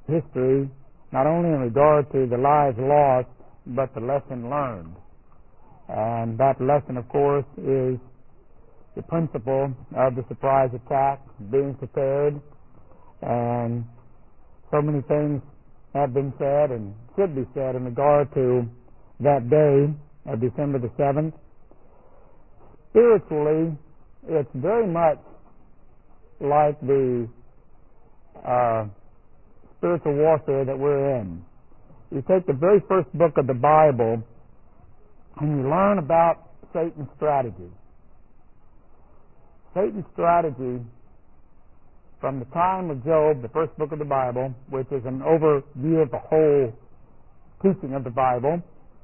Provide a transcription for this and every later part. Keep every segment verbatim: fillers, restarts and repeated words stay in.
history, not only in regard to the lives lost, but the lesson learned. And that lesson, of course, is the principle of the surprise attack, being prepared. And so many things have been said and should be said in regard to that day of December the seventh. Spiritually, it's very much like the uh, spiritual warfare that we're in. You take the very first book of the Bible and you learn about Satan's strategy. Satan's strategy from the time of Job, the first book of the Bible, which is an overview of the whole teaching of the Bible.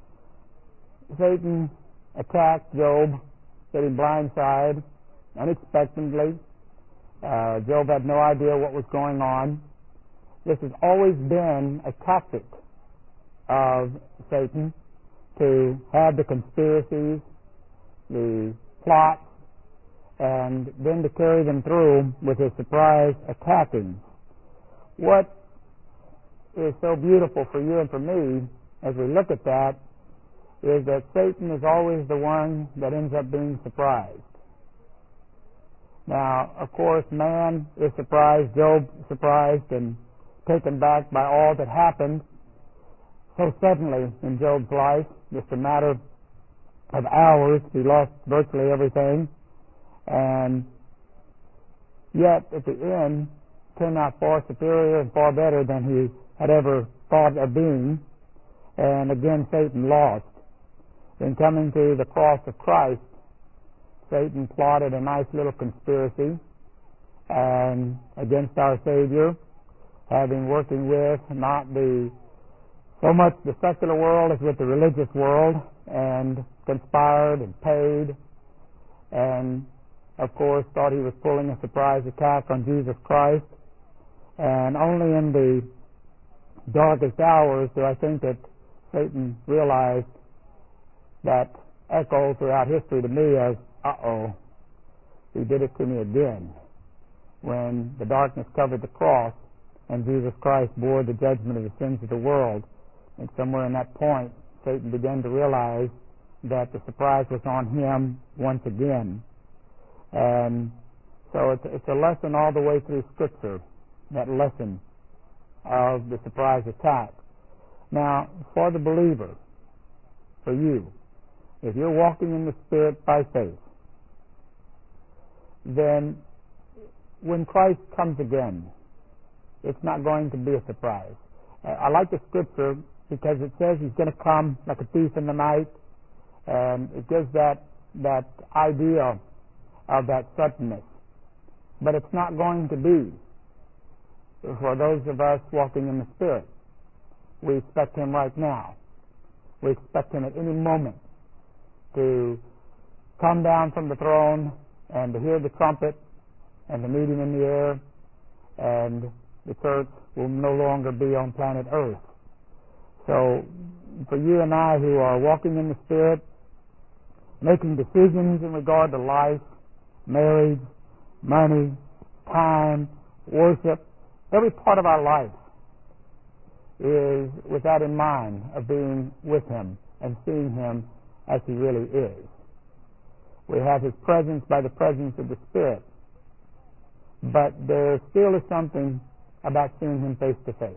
Satan attacked Job, getting blindsided unexpectedly. Uh, Job had no idea what was going on. This has always been a tactic of Satan, to have the conspiracies, the plots, and then to carry them through with his surprise attacking. What is so beautiful for you and for me as we look at that is that Satan is always the one that ends up being surprised. Now, of course, man is surprised, Job surprised and taken back by all that happened so suddenly in Job's life. Just a matter of hours, he lost virtually everything, and yet at the end came out far superior and far better than he had ever thought of being. And again, Satan lost. In coming to the cross of Christ, Satan plotted a nice little conspiracy and against our Savior, having working with not the so much the secular world as with the religious world, and conspired and paid, and of course thought he was pulling a surprise attack on Jesus Christ. And only in the darkest hours do I think that Satan realized that echoes throughout history to me as, uh-oh, he did it to me again, when the darkness covered the cross and Jesus Christ bore the judgment of the sins of the world. And somewhere in that point, Satan began to realize that the surprise was on him once again. And so it's, it's a lesson all the way through Scripture, that lesson of the surprise attack. Now, for the believer, for you, if you're walking in the Spirit by faith, then when Christ comes again, it's not going to be a surprise. I like the Scripture because it says he's going to come like a thief in the night, and it gives that that idea of that suddenness. But it's not going to be for those of us walking in the Spirit. We expect him right now. We expect him at any moment to come down from the throne and to hear the trumpet and to meet him in the air, and the church will no longer be on planet Earth. So for you and I who are walking in the Spirit, making decisions in regard to life, marriage, money, time, worship, every part of our life is with that in mind, of being with him and seeing him as he really is. We have his presence by the presence of the Spirit, but there still is something about seeing him face to face.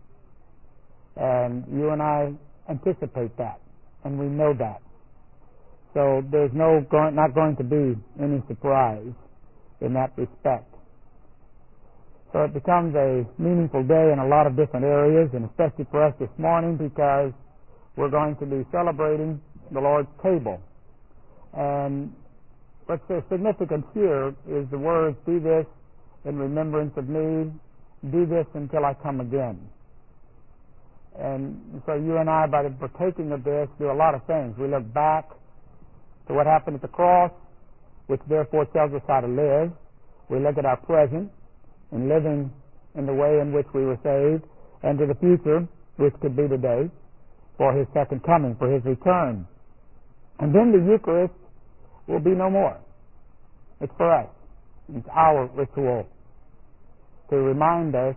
And you and I anticipate that, and we know that. So there's no not going to be any surprise in that respect. So it becomes a meaningful day in a lot of different areas, and especially for us this morning, because we're going to be celebrating the Lord's table. And what's so significant here is the words, "Do this in remembrance of me, do this until I come again." And so you and I, by the partaking of this, do a lot of things. We look back to what happened at the cross, which therefore tells us how to live. We look at our present and living in the way in which we were saved, and to the future, which could be today, for his second coming, for his return. And then the Eucharist will be no more. It's for us. It's our ritual to remind us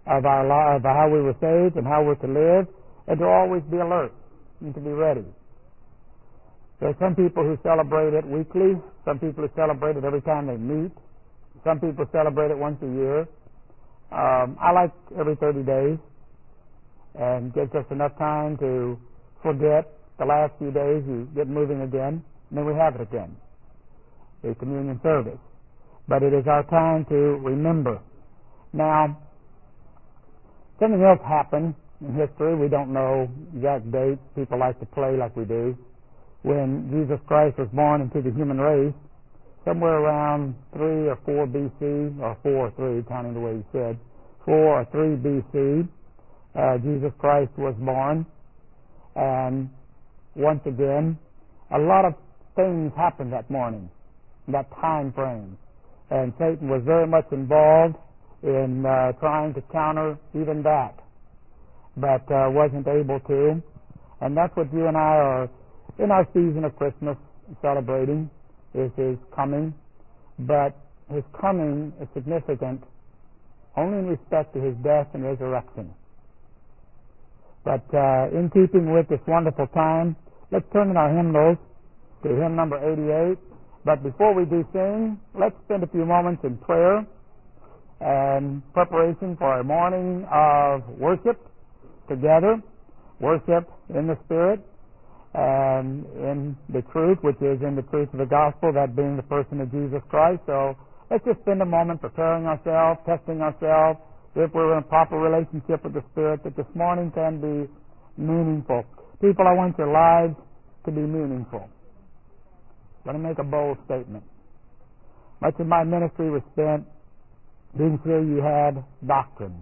of our life, of how we were saved and how we're to live, and to always be alert and to be ready. There are some people who celebrate it weekly. Some people who celebrate it every time they meet. Some people celebrate it once a year. Um, I like every thirty days, and gives us enough time to forget the last few days. You get moving again, and then we have it again, the communion service. But it is our time to remember. Now, something else happened in history. We don't know exact date. People like to play like we do. When Jesus Christ was born into the human race, somewhere around three or four B C, or four or three, counting the way he said, four or three B C, uh, Jesus Christ was born. And once again, a lot of things happened that morning, that time frame. And Satan was very much involved in uh, trying to counter even that, but uh, wasn't able to. And that's what you and I are in our season of Christmas celebrating, is his coming. But his coming is significant only in respect to his death and resurrection. But uh, in keeping with this wonderful time, let's turn in our hymnals to hymn number eighty-eight. But before we do sing, let's spend a few moments in prayer and preparation for a morning of worship together, worship in the Spirit and in the truth, which is in the truth of the gospel, that being the person of Jesus Christ. So let's just spend a moment preparing ourselves, testing ourselves, if we're in a proper relationship with the Spirit, that this morning can be meaningful. People, I want your lives to be meaningful. Let me make a bold statement. Much of my ministry was spent being sure you had doctrine.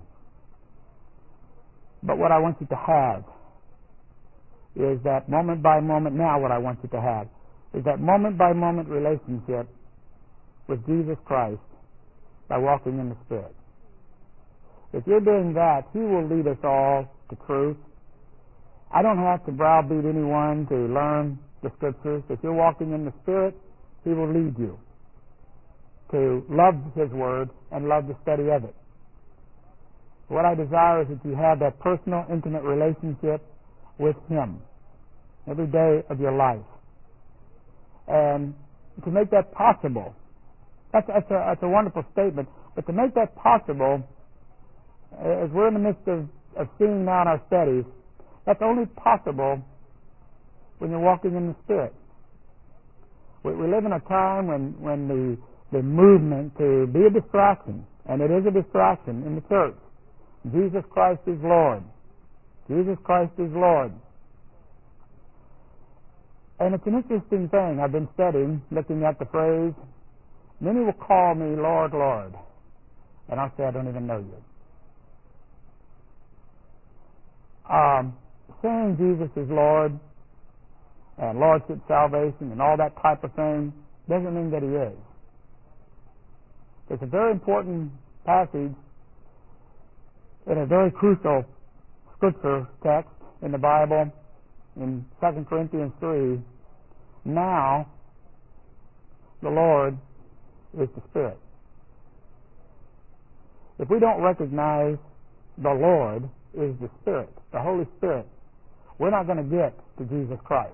But what I want you to have is that moment by moment, now what I want you to have is that moment by moment relationship with Jesus Christ by walking in the Spirit. If you're doing that, he will lead us all to truth. I don't have to browbeat anyone to learn the Scriptures. If you're walking in the Spirit, he will lead you to love his Word and love the study of it. What I desire is that you have that personal, intimate relationship with him every day of your life. And to make that possible, that's, that's, a, that's a wonderful statement, but to make that possible, as we're in the midst of, of seeing now in our studies, that's only possible when you're walking in the Spirit. We, we live in a time when, when the, the movement to be a distraction, and it is a distraction in the church. Jesus Christ is Lord. Jesus Christ is Lord. And it's an interesting thing. I've been studying, looking at the phrase, many will call me Lord, Lord. And I'll say, I don't even know you. Um, saying Jesus is Lord and Lordship salvation and all that type of thing doesn't mean that he is. It's a very important passage in a very crucial scripture text in the Bible in Second Corinthians three. Now the Lord is the Spirit. If we don't recognize the Lord is the Spirit, the Holy Spirit, we're not going to get to Jesus Christ.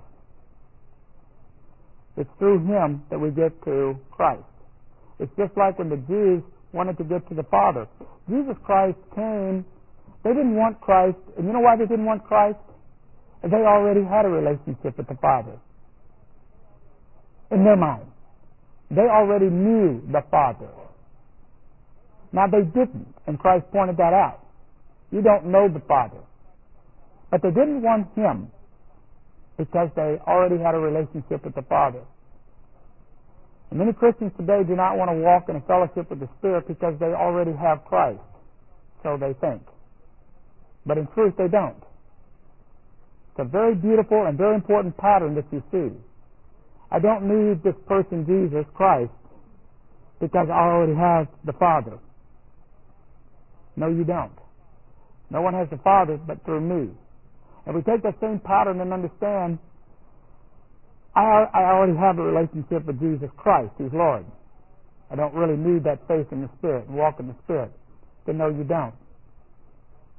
It's through him that we get to Christ. It's just like when the Jews wanted to get to the Father. Jesus Christ came. They didn't want Christ. And you know why they didn't want Christ? They already had a relationship with the Father. In their mind. They already knew the Father. Now they didn't, and Christ pointed that out. You don't know the Father. But they didn't want him because they already had a relationship with the Father. And many Christians today do not want to walk in a fellowship with the Spirit because they already have Christ. So they think. But in truth, they don't. It's a very beautiful and very important pattern that you see. I don't need this person, Jesus Christ, because I already have the Father. No, you don't. No one has the Father but through me. And we take that same pattern and understand, I, I already have a relationship with Jesus Christ. He's Lord. I don't really need that faith in the Spirit and walk in the Spirit. Then no, you don't.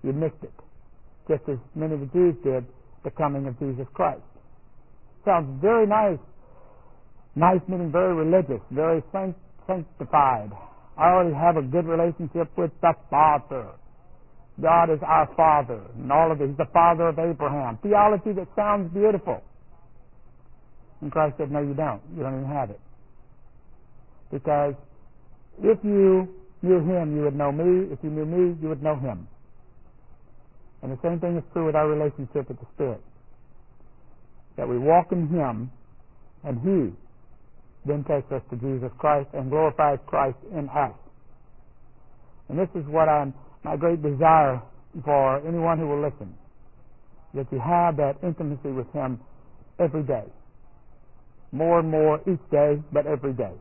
you missed it, just as many of the Jews did the coming of Jesus Christ. Sounds very nice. Nice meaning very religious, very sanctified. I already have a good relationship with the Father. God is our Father, and all of it. He's the Father of Abraham. Theology that sounds beautiful. And Christ said, no, you don't. You don't even have it. Because if you knew Him, you would know me. If you knew me, you would know Him. And the same thing is true with our relationship with the Spirit. That we walk in Him, and He then takes us to Jesus Christ and glorifies Christ in us. And this is what I'm, my great desire for anyone who will listen, that you have that intimacy with Him every day. More and more each day, but every day.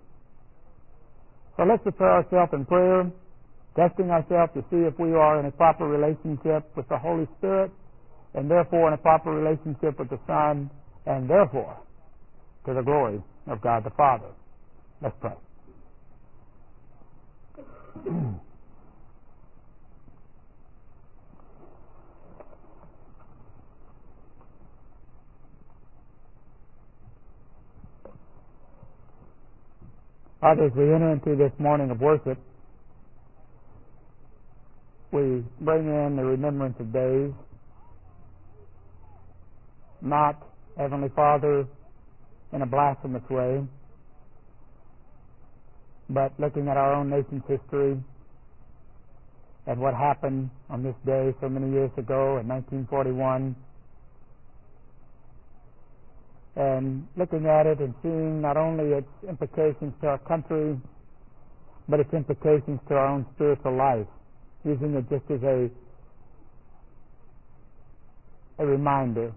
So let's prepare ourselves in prayer, testing ourselves to see if we are in a proper relationship with the Holy Spirit, and therefore in a proper relationship with the Son, and therefore to the glory of God the Father. Let's pray. Father, as we enter into this morning of worship, we bring in the remembrance of days, not, Heavenly Father, in a blasphemous way, but looking at our own nation's history and what happened on this day so many years ago in nineteen forty-one, and looking at it and seeing not only its implications to our country, but its implications to our own spiritual life, using it just as a, a reminder,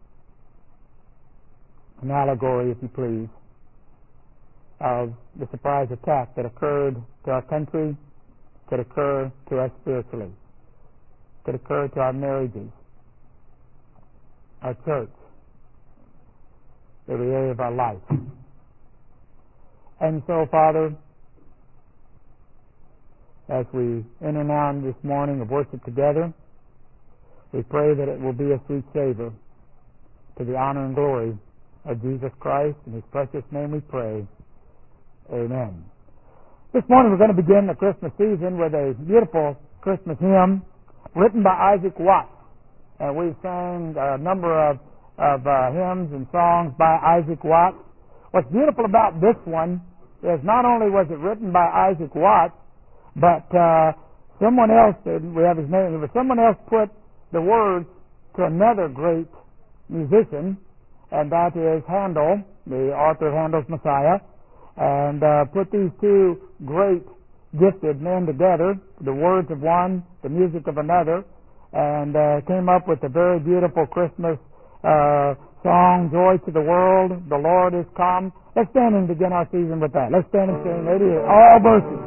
an allegory, if you please, of the surprise attack that occurred to our country, could occur to us spiritually, could occur to our marriages, our church, every area of our life. And so, Father, as we enter now in this morning of worship together, we pray that it will be a sweet savor to the honor and glory of Jesus Christ. In His precious name we pray. Amen. This morning we're going to begin the Christmas season with a beautiful Christmas hymn written by Isaac Watts. And we sang a number of, of uh, hymns and songs by Isaac Watts. What's beautiful about this one is not only was it written by Isaac Watts, but uh, someone else, we have his name, but someone else put the words to another great musician, and that is Handel, the author of Handel's Messiah, and uh, put these two great gifted men together, the words of one, the music of another, and uh, came up with a very beautiful Christmas uh, song, Joy to the World, The Lord is Come. Let's stand and begin our season with that. Let's stand and sing, lady, all verses.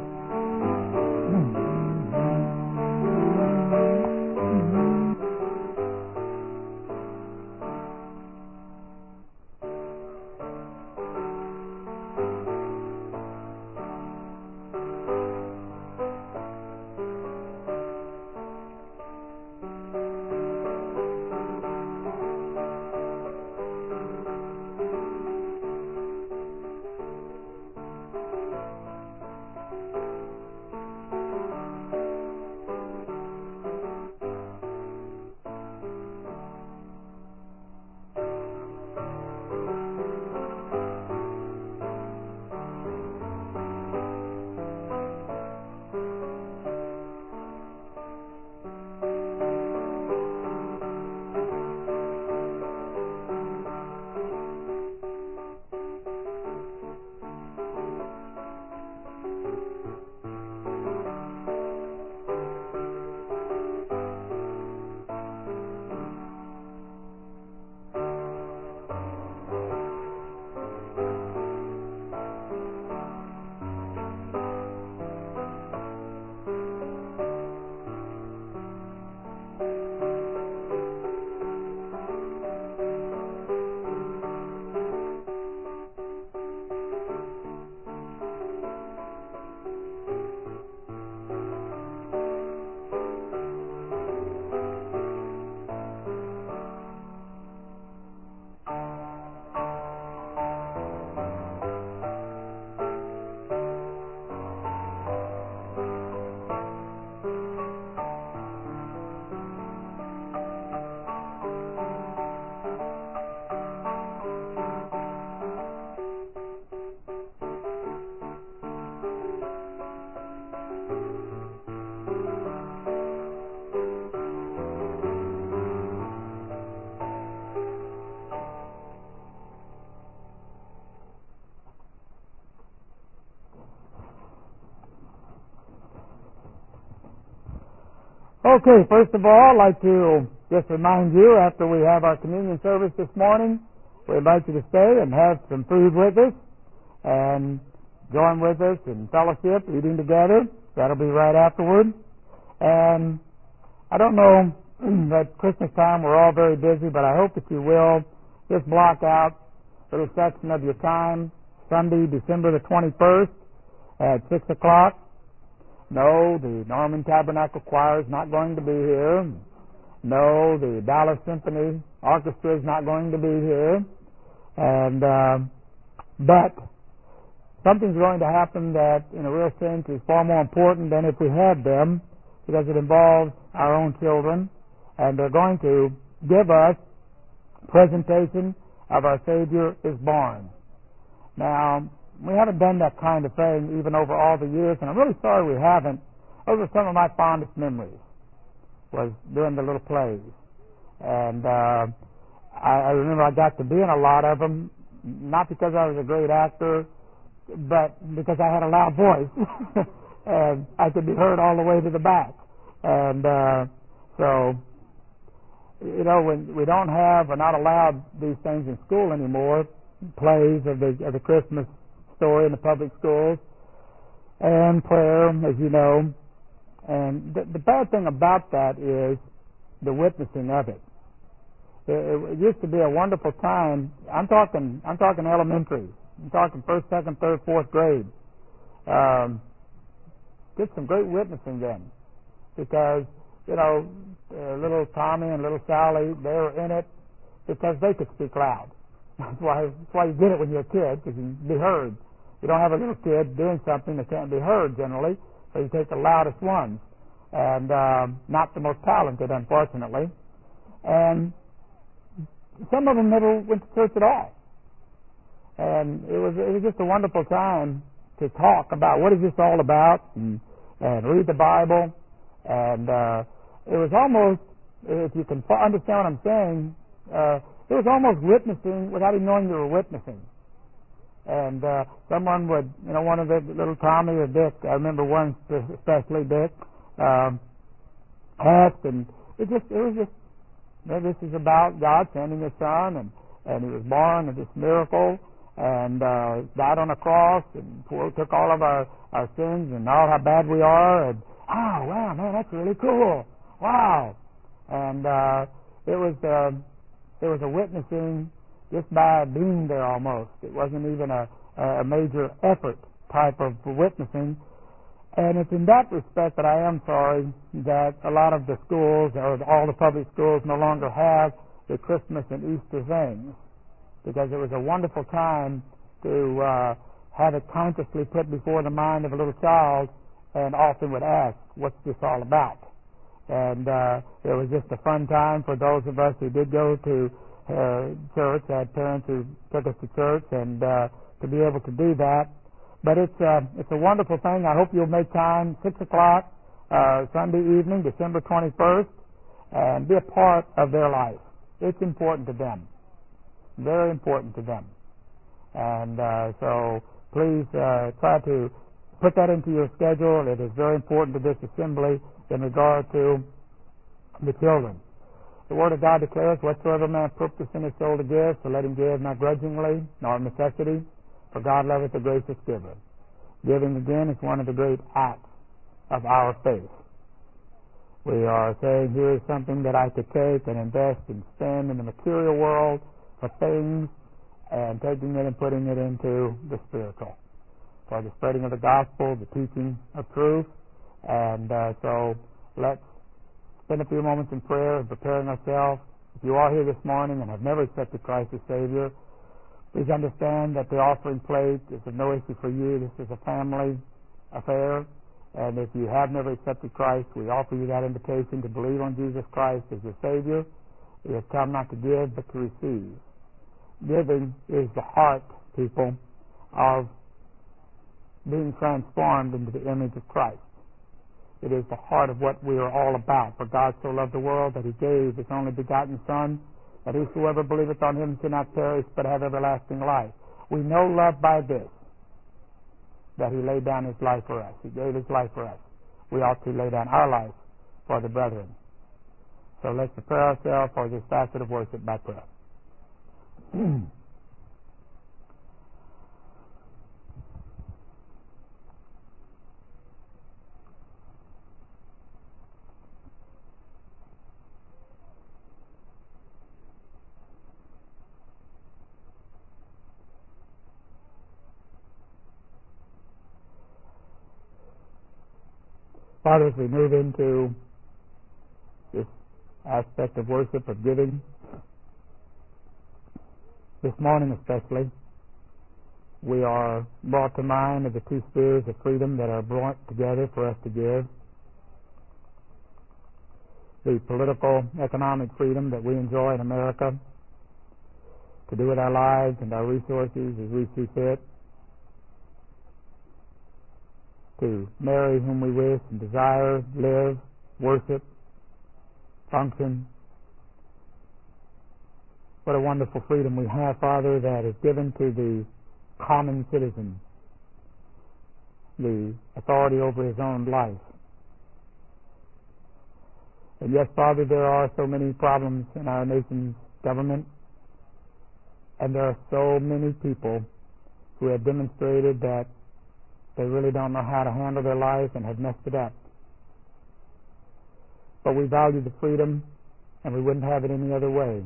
Okay, first of all, I'd like to just remind you, after we have our communion service this morning, we invite you to stay and have some food with us and join with us in fellowship, eating together. That'll be right afterward. And I don't know, at Christmas time we're all very busy, but I hope that you will just block out a little section of your time, Sunday, December the twenty-first at six o'clock. No, the Norman Tabernacle Choir is not going to be here. No, the Dallas Symphony Orchestra is not going to be here. And uh, but something's going to happen that, in a real sense, is far more important than if we had them, because it involves our own children, and they're going to give us presentation of Our Savior is Born. Now, we haven't done that kind of thing even over all the years, and I'm really sorry we haven't. Those are some of my fondest memories, was doing the little plays. And uh, I, I remember I got to be in a lot of them, not because I was a great actor, but because I had a loud voice, and I could be heard all the way to the back. And uh, so, you know, when we don't have or not allowed these things in school anymore, plays of the, of the Christmas story in the public schools, and prayer, as you know. And the, the bad thing about that is the witnessing of it. It, it used to be a wonderful time. I'm talking, I'm talking elementary. I'm talking first, second, third, fourth grade. Um, did some great witnessing then, because you know, uh, little Tommy and little Sally, they were in it because they could speak loud. That's why, that's why you get it when you're a kid, because you can be heard. You don't have a little kid doing something that can't be heard generally, so you take the loudest ones, and um, not the most talented, unfortunately. And some of them never went to church at all. And it was it was just a wonderful time to talk about what is this all about, and, and read the Bible. And uh, it was almost, if you can understand what I'm saying, uh, it was almost witnessing without even knowing you were witnessing. And uh, someone would, you know, one of the little Tommy or Dick, I remember one especially, Dick, um, asked, and it just, it was just, you know, this is about God sending His Son, and, and He was born of this miracle, and uh, died on a cross, and took all of our, our sins, and all how bad we are, and, oh, wow, man, that's really cool. Wow. And uh, it was, uh, it was a witnessing just by being there almost. It wasn't even a, a major effort type of witnessing. And it's in that respect that I am sorry that a lot of the schools, or all the public schools, no longer have the Christmas and Easter things, because it was a wonderful time to uh, have it consciously put before the mind of a little child, and often would ask, what's this all about? And uh, it was just a fun time for those of us who did go to uh, church, had parents who took us to church, and uh, to be able to do that. But it's, uh, it's a wonderful thing. I hope you'll make time, six o'clock, uh, Sunday evening, December twenty-first, and be a part of their life. It's important to them. Very important to them. And uh, so please uh, try to put that into your schedule. It is very important to this assembly in regard to the children. The Word of God declares, whatsoever man purpose in his soul to give, so let him give, not grudgingly, nor of necessity, for God loveth the gracious giver. Giving, again, is one of the great acts of our faith. We are saying, here is something that I could take and invest and spend in the material world for things, and taking it and putting it into the spiritual, for the spreading of the gospel, the teaching of truth. And uh, so let's spend a few moments in prayer and preparing ourselves. If you are here this morning and have never accepted Christ as Savior, please understand that the offering plate is of no issue for you. This is a family affair. And if you have never accepted Christ, we offer you that invitation to believe on Jesus Christ as your Savior. We have come not to give, but to receive. Giving is the heart, people, of being transformed into the image of Christ. It is the heart of what we are all about. For God so loved the world that He gave His only begotten Son, that whosoever believeth on Him should not perish, but have everlasting life. We know love by this, that He laid down His life for us. He gave His life for us. We ought to lay down our life for the brethren. So let's prepare ourselves for this facet of worship by prayer. Father, as we move into this aspect of worship, of giving, this morning especially, we are brought to mind of the two spheres of freedom that are brought together for us to give. The political, economic freedom that we enjoy in America to do with our lives and our resources as we see fit, to marry whom we wish and desire, live, worship, function. What a wonderful freedom we have, Father, that is given to the common citizen, the authority over his own life. And yes, Father, there are so many problems in our nation's government, and there are so many people who have demonstrated that they really don't know how to handle their life and have messed it up. But we value the freedom, and we wouldn't have it any other way.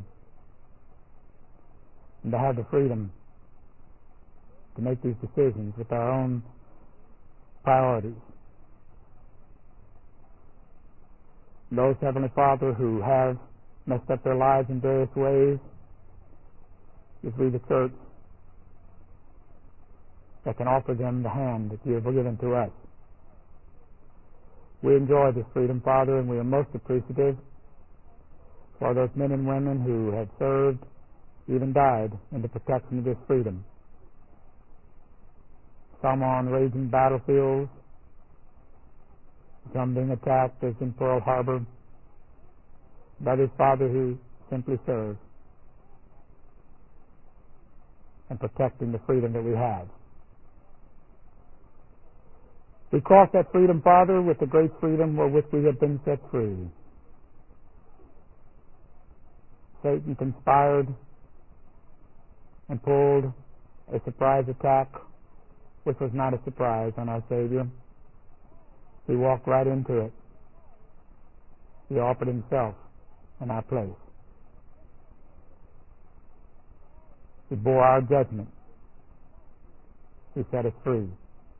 And to have the freedom to make these decisions with our own priorities. Those, Heavenly Father, who have messed up their lives in various ways, it's we the church that can offer them the hand that you have given to us. We enjoy this freedom, Father, and we are most appreciative for those men and women who have served, even died, in the protection of this freedom. Some on raging battlefields, some being attacked as in Pearl Harbor, others, Father, who simply serve and protecting the freedom that we have. We cross that freedom, Father, with the great freedom wherewith we have been set free. Satan conspired and pulled a surprise attack, which was not a surprise, on our Savior. He walked right into it. He offered himself in our place. He bore our judgment. He set us free.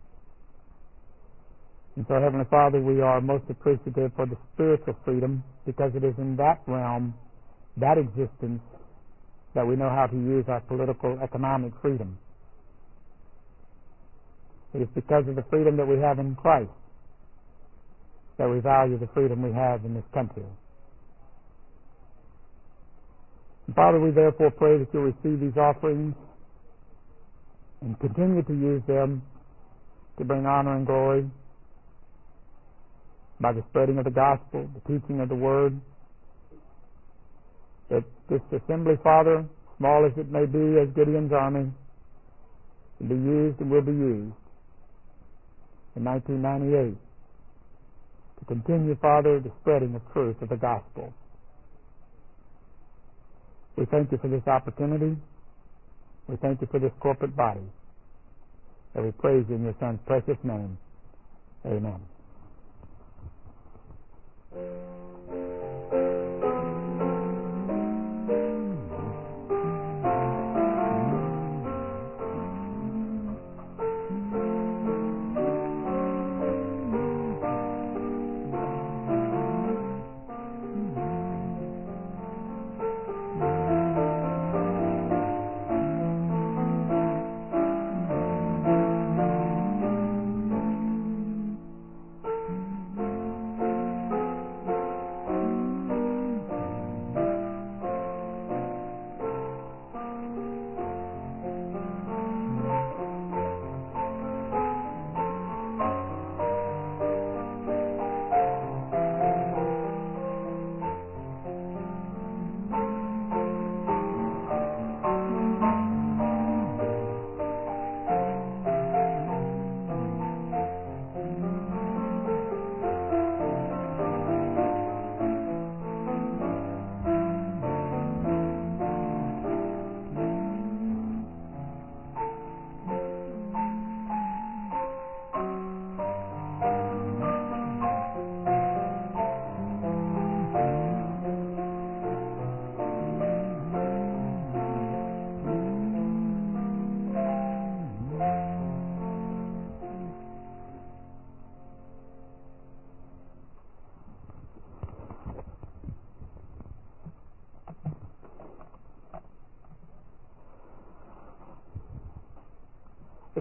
And so, Heavenly Father, we are most appreciative for the spiritual freedom, because it is in that realm, that existence, that we know how to use our political, economic freedom. It is because of the freedom that we have in Christ that we value the freedom we have in this country. And Father, we therefore pray that you'll receive these offerings and continue to use them to bring honor and glory by the spreading of the gospel, the teaching of the word. That this assembly, Father, small as it may be as Gideon's army, can be used and will be used in nineteen ninety-eight to continue, Father, the spreading of truth of the gospel. We thank you for this opportunity. We thank you for this corporate body. And we praise you in your Son's precious name. Amen.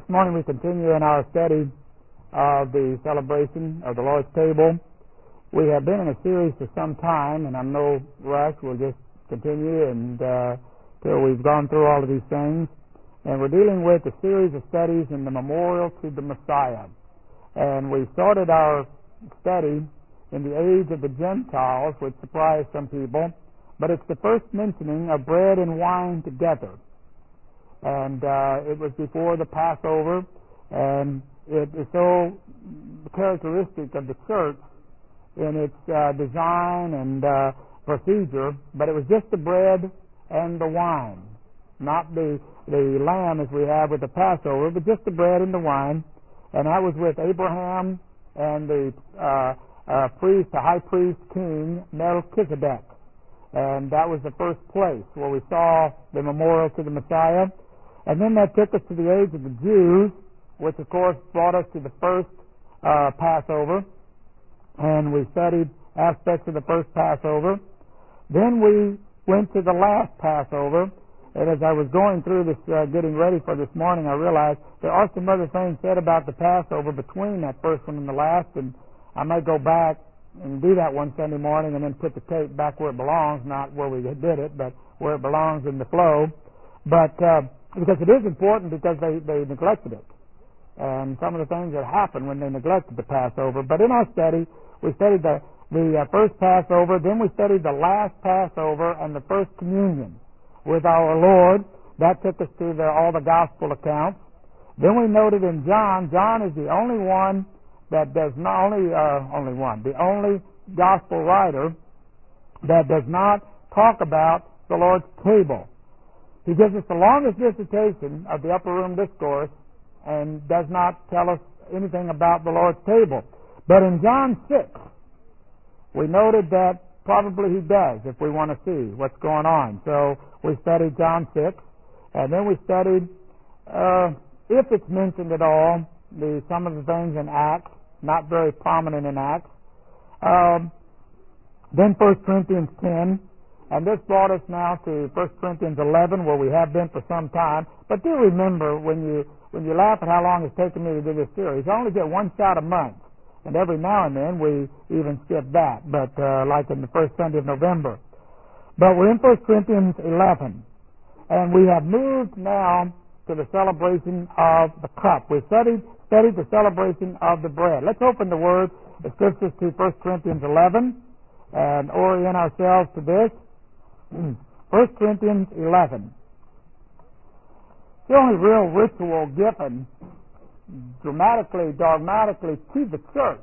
This morning we continue in our study of the celebration of the Lord's table. We have been in a series for some time, and I'm no rush. We'll just continue and uh, till we've gone through all of these things. And we're dealing with a series of studies in the memorial to the Messiah. And we started our study in the age of the Gentiles, which surprised some people, but it's the first mentioning of bread and wine together. And uh, it was before the Passover, and it is so characteristic of the church in its uh, design and uh, procedure, but it was just the bread and the wine, not the the lamb as we have with the Passover, but just the bread and the wine. And that was with Abraham and the uh, uh, priest, the high priest king Melchizedek. And that was the first place where we saw the memorial to the Messiah. And then that took us to the age of the Jews, which of course brought us to the first uh, Passover. And we studied aspects of the first Passover. Then we went to the last Passover. And as I was going through this, uh, getting ready for this morning, I realized there are some other things said about the Passover between that first one and the last. And I might go back and do that one Sunday morning and then put the tape back where it belongs, not where we did it, but where it belongs in the flow. But uh, because it is important, because they, they neglected it. And some of the things that happened when they neglected the Passover. But in our study, we studied the, the uh, first Passover, then we studied the last Passover and the first communion with our Lord. That took us to the, all the gospel accounts. Then we noted in John, John is the only one that does not, only, uh, only one, the only gospel writer that does not talk about the Lord's table. He gives us the longest dissertation of the Upper Room Discourse and does not tell us anything about the Lord's table. But in John six, we noted that probably he does, if we want to see what's going on. So we studied John six, and then we studied, uh, if it's mentioned at all, the some of the things in Acts, not very prominent in Acts. Um, then First Corinthians ten, and this brought us now to First Corinthians eleven, where we have been for some time. But do remember, when you when you laugh at how long it's taken me to do this series, I only get one shot a month, and every now and then we even skip that, but uh, like in the first Sunday of November. But we're in First Corinthians eleven, and we have moved now to the celebration of the cup. We studied studied the celebration of the bread. Let's open the Word, the Scriptures, to First Corinthians eleven and orient ourselves to this. First Corinthians eleven. The only real ritual given dramatically, dogmatically to the church.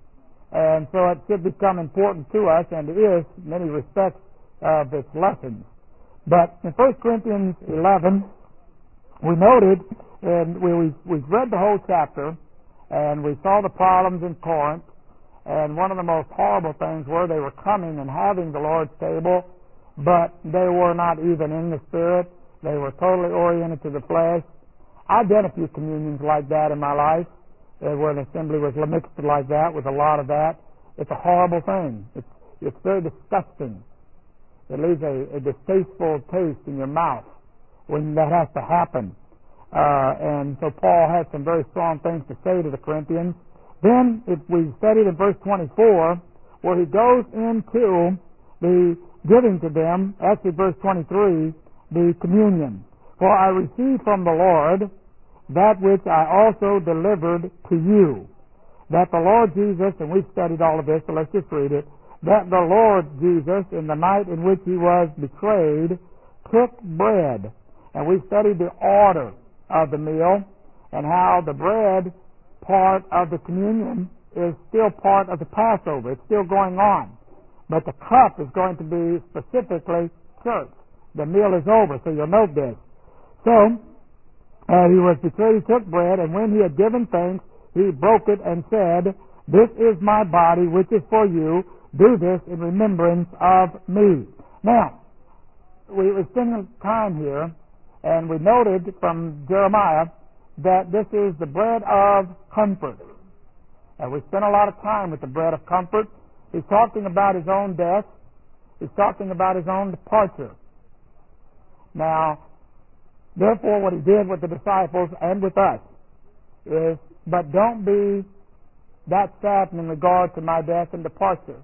And so it should become important to us, and it is in many respects of its lessons. But in First Corinthians eleven, we noted, and we, we, we've read the whole chapter, and we saw the problems in Corinth, and one of the most horrible things were they were coming and having the Lord's table, but they were not even in the Spirit. They were totally oriented to the flesh. I've done a few communions like that in my life, uh, where an assembly was mixed like that, with a lot of that. It's a horrible thing. It's, it's very disgusting. It leaves a, a distasteful taste in your mouth when that has to happen. Uh, and so Paul had some very strong things to say to the Corinthians. Then, if we studied in verse twenty-four, where he goes into the giving to them, actually verse twenty-three, the communion. For I received from the Lord that which I also delivered to you, that the Lord Jesus, and we've studied all of this, so let's just read it, that the Lord Jesus, in the night in which he was betrayed, took bread. And we studied the order of the meal and how the bread part of the communion is still part of the Passover. It's still going on. But the cup is going to be specifically church. The meal is over, so you'll note this. So, uh, he was betrayed, he took bread, and when he had given thanks, he broke it and said, "This is my body, which is for you. Do this in remembrance of me." Now, we were spending time here, and we noted from Jeremiah that this is the bread of comfort. And we spent a lot of time with the bread of comfort. He's talking about his own death. He's talking about his own departure. Now, therefore, what he did with the disciples and with us is, but don't be that saddened in regard to my death and departure.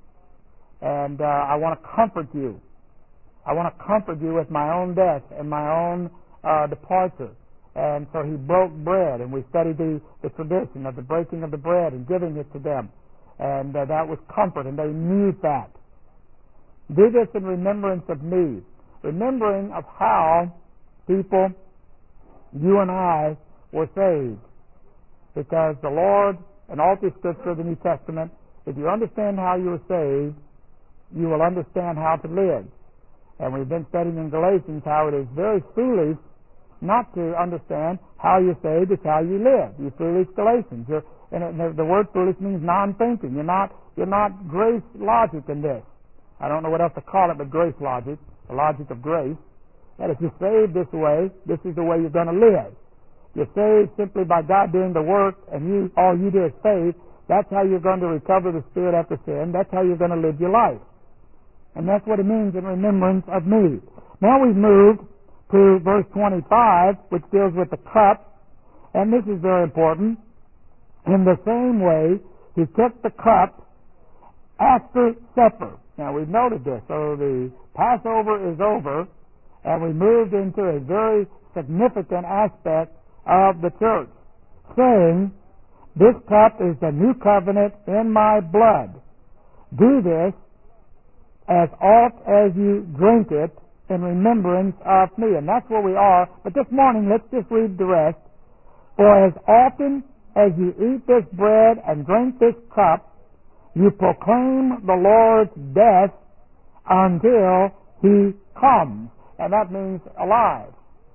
And uh, I want to comfort you. I want to comfort you with my own death and my own uh, departure. And so he broke bread, and we studied the, the tradition of the breaking of the bread and giving it to them. And uh, that was comfort, and they knew that. Do this in remembrance of me, remembering of how people, you and I, were saved. Because the Lord, and all through Scripture, the New Testament, if you understand how you were saved, you will understand how to live. And we've been studying in Galatians how it is very foolish not to understand how you're saved is how you live. You foolish Galatians. You're, and the, the word foolish means non-thinking. You're not, you're not grace logic in this. I don't know what else to call it but grace logic, the logic of grace. That if you're saved this way, this is the way you're going to live. You're saved simply by God doing the work, and you all you do is faith. That's how you're going to recover the spirit after sin. That's how you're going to live your life. And that's what it means in remembrance of me. Now we've moved to verse twenty-five, which deals with the cup. And this is very important. In the same way, he took the cup after supper. Now we've noted this. So the Passover is over, and we moved into a very significant aspect of the church, saying, this cup is the new covenant in my blood. Do this as oft as you drink it in remembrance of me. And that's where we are. But this morning, let's just read the rest. For as often as you eat this bread and drink this cup, you proclaim the Lord's death until he comes. And that means alive.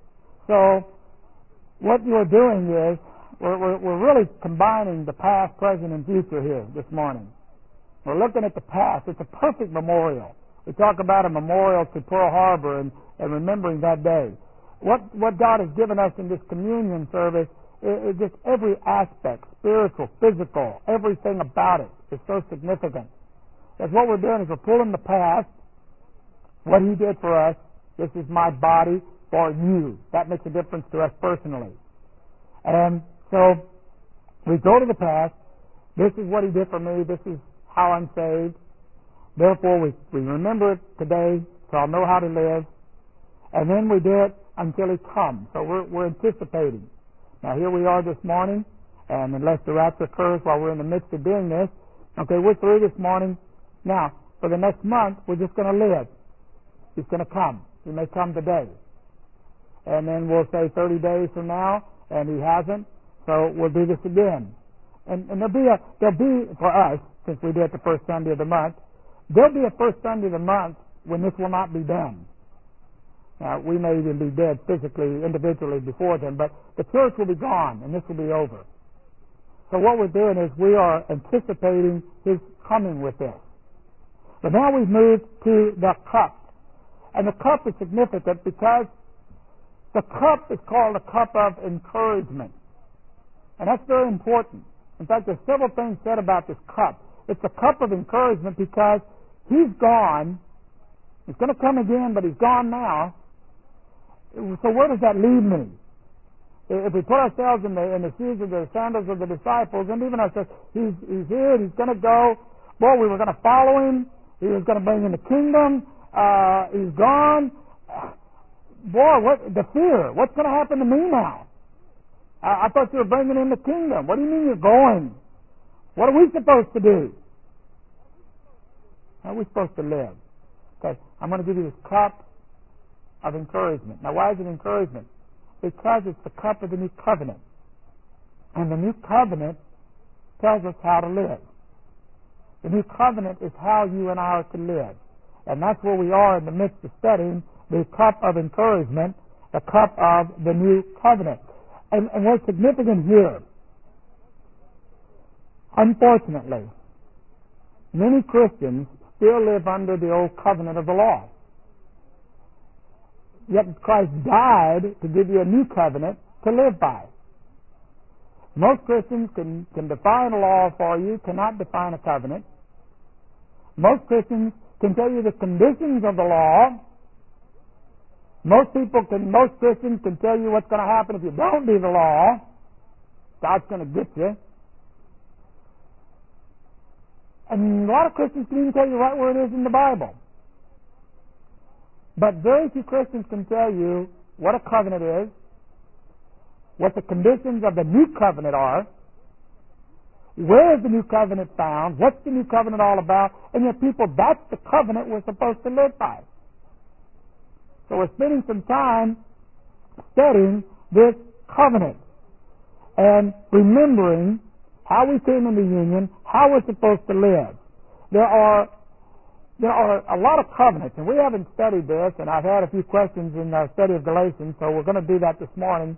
So what you're doing is, we're, we're, we're really combining the past, present, and future here this morning. We're looking at the past. It's a perfect memorial. We talk about a memorial to Pearl Harbor and, and remembering that day. What what God has given us in this communion service is, is just every aspect, spiritual, physical, everything about it is so significant. Because what we're doing is we're pulling the past, what he did for us. This is my body for you. That makes a difference to us personally. And so we go to the past. This is what he did for me. This is how I'm saved. Therefore, we, we remember it today, so I'll know how to live. And then we do it until he comes. So we're, we're anticipating. Now, here we are this morning, and unless the rapture occurs while we're in the midst of doing this, okay, we're through this morning. Now, for the next month, we're just going to live. He's going to come. He may come today. And then we'll say thirty days from now, and he hasn't, so we'll do this again. And, and there'll be a, there'll be, for us, since we do it the first Sunday of the month, there'll be a first Sunday of the month when this will not be done. Now, we may even be dead physically, individually before then, but the church will be gone, and this will be over. So what we're doing is we are anticipating his coming with this. But now we've moved to the cup. And the cup is significant because the cup is called a cup of encouragement. And that's very important. In fact, there's several things said about this cup. It's a cup of encouragement because he's gone. He's going to come again, but he's gone now. So where does that leave me? If we put ourselves in the in the shoes of the sandals of the disciples, and even ourselves, he's he's here, he's going to go. Boy, we were going to follow him. He was going to bring in the kingdom. Uh, he's gone. Boy, what the fear? What's going to happen to me now? I, I thought you were bringing in the kingdom. What do you mean you're going? What are we supposed to do? How are we supposed to live? Okay, I'm going to give you this cup of encouragement. Now, why is it encouragement? Because it's the cup of the new covenant. And the new covenant tells us how to live. The new covenant is how you and I are to live. And that's where we are in the midst of studying the cup of encouragement, the cup of the new covenant. And, and what's significant here, unfortunately, many Christians still live under the old covenant of the law. Yet Christ died to give you a new covenant to live by. Most Christians can, can define a law for you, cannot define a covenant. Most Christians can tell you the conditions of the law. Most people can, most Christians can tell you what's going to happen if you don't do the law. God's going to get you. And a lot of Christians can even tell you right where it is in the Bible. But very few Christians can tell you what a covenant is, what the conditions of the new covenant are, where is the new covenant found, what's the new covenant all about, and yet people, that's the covenant we're supposed to live by. So we're spending some time studying this covenant and remembering how we came into union, how we're supposed to live. There are there are a lot of covenants, and we haven't studied this, and I've had a few questions in our study of Galatians, so we're going to do that this morning.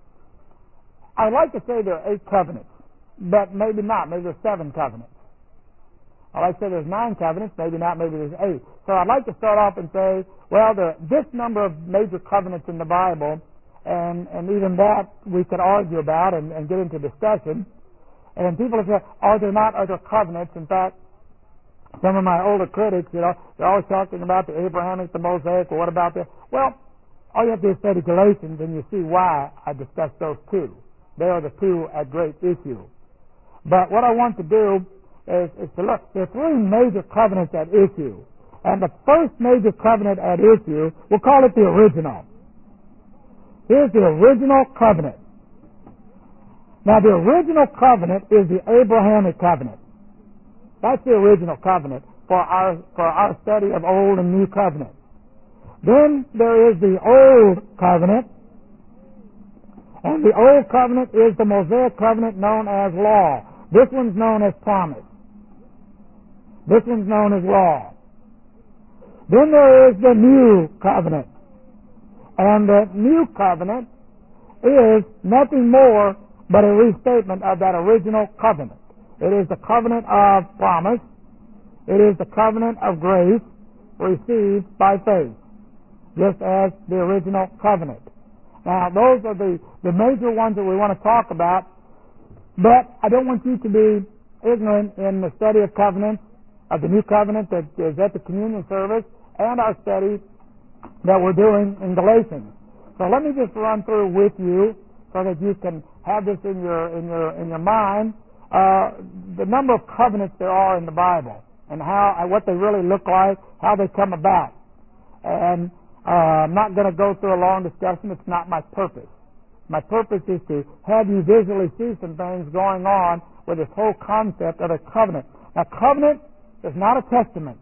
I'd like to say there are eight covenants, but maybe not. Maybe there's seven covenants. I'd like to say there's nine covenants, maybe not, maybe there's eight. So I'd like to start off and say, well, there are this number of major covenants in the Bible, and, and even that we could argue about and, and get into discussion. And people have said, are there not other covenants? In fact, some of my older critics, you know, they're always talking about the Abrahamic, the Mosaic, or what about the... Well, all you have to do is study Galatians, and you see why I discussed those two. They are the two at great issue. But what I want to do is, is to look. There are three major covenants at issue. And the first major covenant at issue, we'll call it the original. Here's the original covenant. Now, the original covenant is the Abrahamic covenant. That's the original covenant for our for our study of Old and New Covenant. Then there is the Old Covenant, and the Old Covenant is the Mosaic covenant known as law. This one's known as promise. This one's known as law. Then there is the New Covenant, and the New Covenant is nothing more but a restatement of that original covenant. It is the covenant of promise. It is the covenant of grace received by faith, just as the original covenant. Now, those are the, the major ones that we want to talk about, but I don't want you to be ignorant in the study of covenants, of the new covenant that is at the communion service, and our study that we're doing in Galatians. So let me just run through with you so that you can have this in your in your in your mind. Uh, the number of covenants there are in the Bible and how uh, what they really look like, how they come about. And uh, I'm not going to go through a long discussion. It's not my purpose. My purpose is to have you visually see some things going on with this whole concept of a covenant. Now, covenant is not a testament.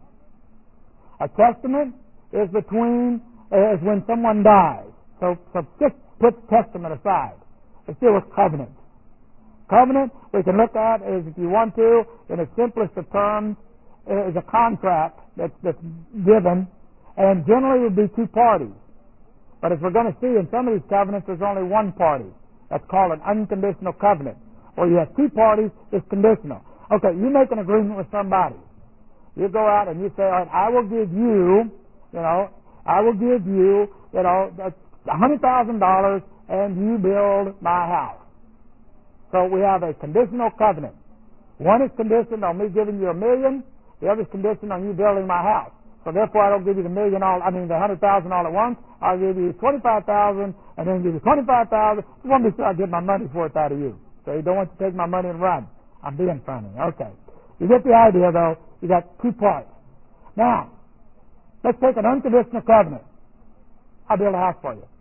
A testament is between is when someone dies. So, so just put testament aside. Let's deal with covenant. Covenant, we can look at as, if you want to, in its simplest of terms, is a contract that's, that's given, and generally would be two parties. But as we're going to see in some of these covenants, there's only one party. That's called an unconditional covenant. Where you have two parties, it's conditional. Okay, you make an agreement with somebody. You go out and you say, all right, I will give you, you know, I will give you, you know, one hundred thousand dollars and you build my house. So we have a conditional covenant. One is conditioned on me giving you a million. The other is conditioned on you building my house. So therefore, I don't give you the million all. I mean the hundred thousand all at once. I'll give you twenty-five thousand, and then give you twenty-five thousand. I want to be sure I get my money for it out of you. So you don't want to take my money and run. I'm being funny. Okay. You get the idea, though. You got two parts. Now, let's take an unconditional covenant. I'll build a house for you.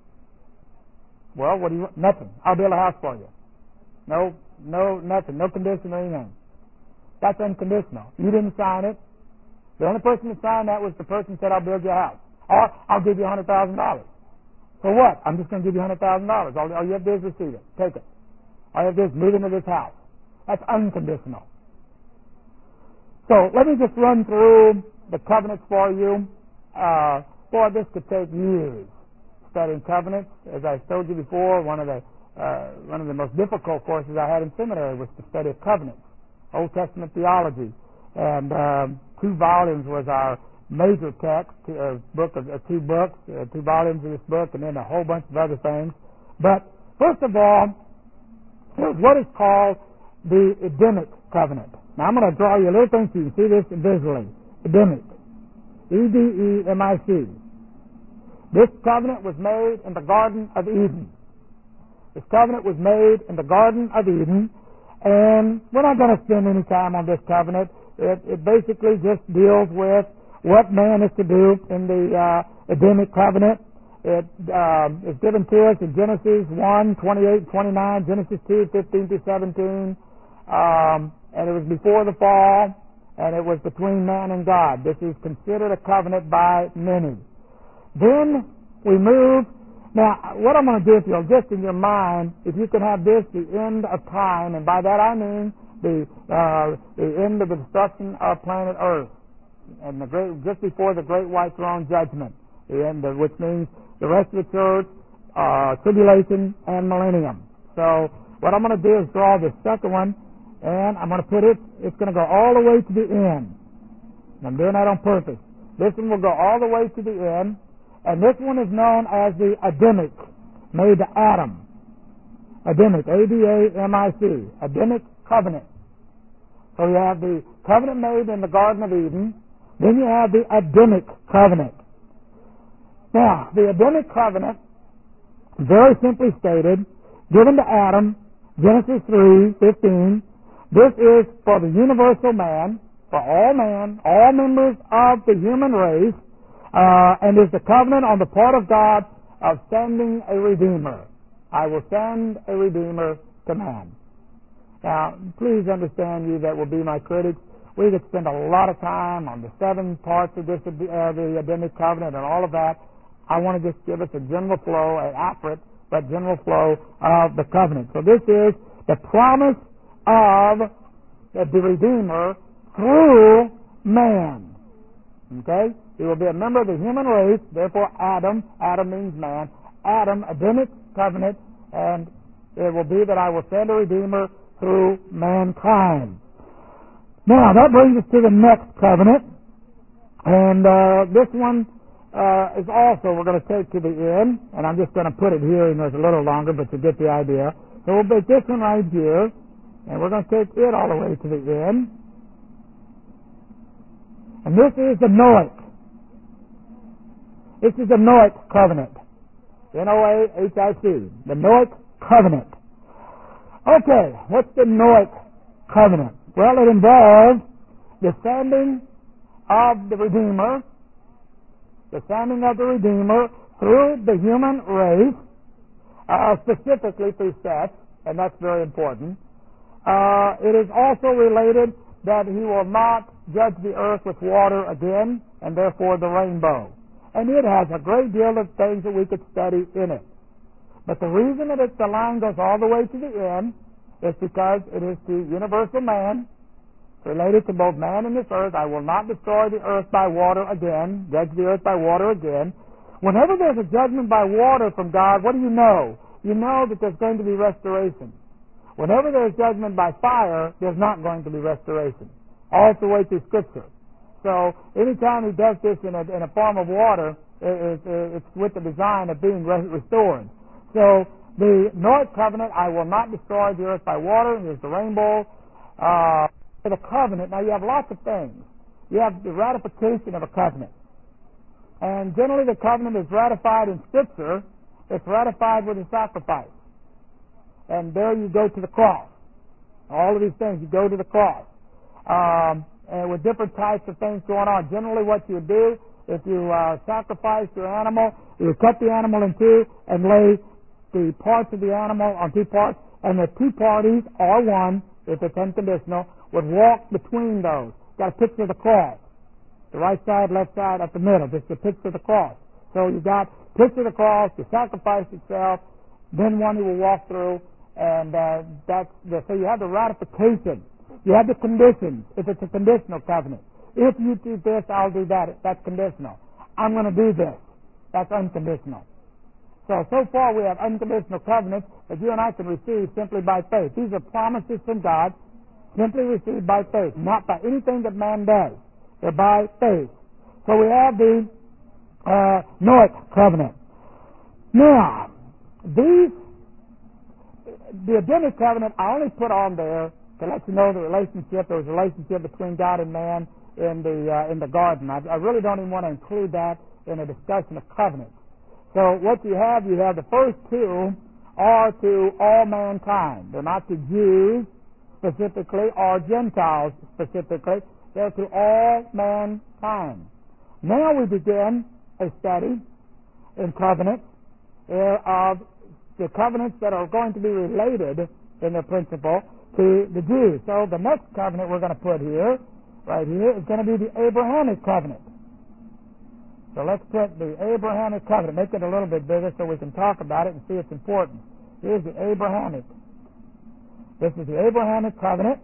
Well, what do you want? Nothing. I'll build a house for you. No, no, nothing. No condition or anything. That's unconditional. You didn't sign it. The only person that signed that was the person who said, I'll build your house. Or, I'll give you one hundred thousand dollars. For what? I'm just going to give you one hundred thousand dollars. All, all you have to do is receive it. Take it. All you have to do is move into this house. That's unconditional. So, let me just run through the covenants for you. Uh, boy, this could take years studying covenants. As I told you before, one of the Uh, one of the most difficult courses I had in seminary was the study of covenants, Old Testament theology, and um, two volumes was our major text, uh, book of uh, two books, uh, two volumes of this book, and then a whole bunch of other things. But first of all, there's what is called the Edenic covenant. Now I'm going to draw you a little thing so you can see this visually. Edenic, E D E M I C. This covenant was made in the Garden of Eden. This covenant was made in the Garden of Eden, and we're not going to spend any time on this covenant. It, it basically just deals with what man is to do in the uh, Edenic covenant. It um, is given to us in Genesis one, twenty-eight, twenty-nine, Genesis two, fifteen to seventeen, um, and it was before the fall, and it was between man and God. This is considered a covenant by many. Then we move. Now, what I'm going to do, if you'll just in your mind, if you can have this the end of time, and by that I mean the uh, the end of the destruction of planet Earth, and the great, just before the great white throne judgment, the end of, which means the rest of the church, uh, tribulation, and millennium. So what I'm going to do is draw this second one, and I'm going to put it, it's going to go all the way to the end. And I'm doing that on purpose. This one will go all the way to the end, and this one is known as the Adamic, made to Adam. Adamic, A D A M I C, Adamic covenant. So you have the covenant made in the Garden of Eden, then you have the Adamic covenant. Now, the Adamic covenant, very simply stated, given to Adam, Genesis three fifteen. This is for the universal man, for all man, all members of the human race, uh, and is the covenant on the part of God of sending a Redeemer. I will send a Redeemer to man. Now, please understand, you that will be my critics, we could spend a lot of time on the seven parts of this, uh, the Adamic covenant and all of that. I want to just give us a general flow, an accurate but general flow of the covenant. So this is the promise of the Redeemer through man. Okay? He will be a member of the human race, therefore Adam, Adam means man, Adam, Adamic covenant, and it will be that I will send a Redeemer through mankind. Now, that brings us to the next covenant, and uh, this one Uh, is also we're going to take to the end, and I'm just going to put it here, and there's a little longer, but you get the idea. So we'll take this one right here, and we're going to take it all the way to the end. And this is the Noahic. This is the Noahic covenant. N O A H I C. The Noahic covenant. Okay, what's the Noahic covenant? Well, it involves the sending of the Redeemer, the sending of the Redeemer through the human race, uh, specifically through Seth, and that's very important. Uh, it is also related that he will not judge the earth with water again, and therefore the rainbow. And it has a great deal of things that we could study in it. But the reason that it's, the line goes all the way to the end is because it is to universal man, related to both man and this earth. I will not destroy the earth by water again, judge the earth by water again. Whenever there's a judgment by water from God, what do you know? You know that there's going to be restoration. Whenever there's judgment by fire, there's not going to be restoration. All the way through Scripture. So, anytime he does this in a, in a form of water, it, it, it's with the design of being restored. So, the Noahic covenant, I will not destroy the earth by water, and there's the rainbow. Uh, the covenant, now you have lots of things. You have the ratification of a covenant. And generally the covenant is ratified in Scripture. It's ratified with a sacrifice. And there you go to the cross. All of these things, you go to the cross. Um, and with different types of things going on. Generally what you do, if you uh, sacrifice your animal, you cut the animal in two and lay the parts of the animal on two parts, and the two parties are one, if it's unconditional, would walk between those. Got a picture of the cross. The right side, left side, at the middle. Just a picture of the cross. So you got picture of the cross, the sacrifice itself, then one who will walk through, and uh, that's the, so you have the ratification. You have the conditions, if it's a conditional covenant. If you do this, I'll do that. That's conditional. I'm going to do this. That's unconditional. So, so far we have unconditional covenants that you and I can receive simply by faith. These are promises from God, simply received by faith, not by anything that man does. They're by faith. So we have the uh, Noahic covenant. Now, these, the Adamic covenant, I only put on there to let you know the relationship. There was a relationship between God and man in the uh, in the garden. I, I really don't even want to include that in a discussion of covenants. So what you have, you have the first two are to all mankind. They're not to Jews specifically or Gentiles specifically. They're to all mankind. Now we begin a study in covenants of the covenants that are going to be related in their principle to the Jews. So the next covenant we're going to put here, right here, is going to be the Abrahamic covenant. So let's put the Abrahamic covenant, make it a little bit bigger so we can talk about it and see its importance. Here's the Abrahamic. This is the Abrahamic covenant.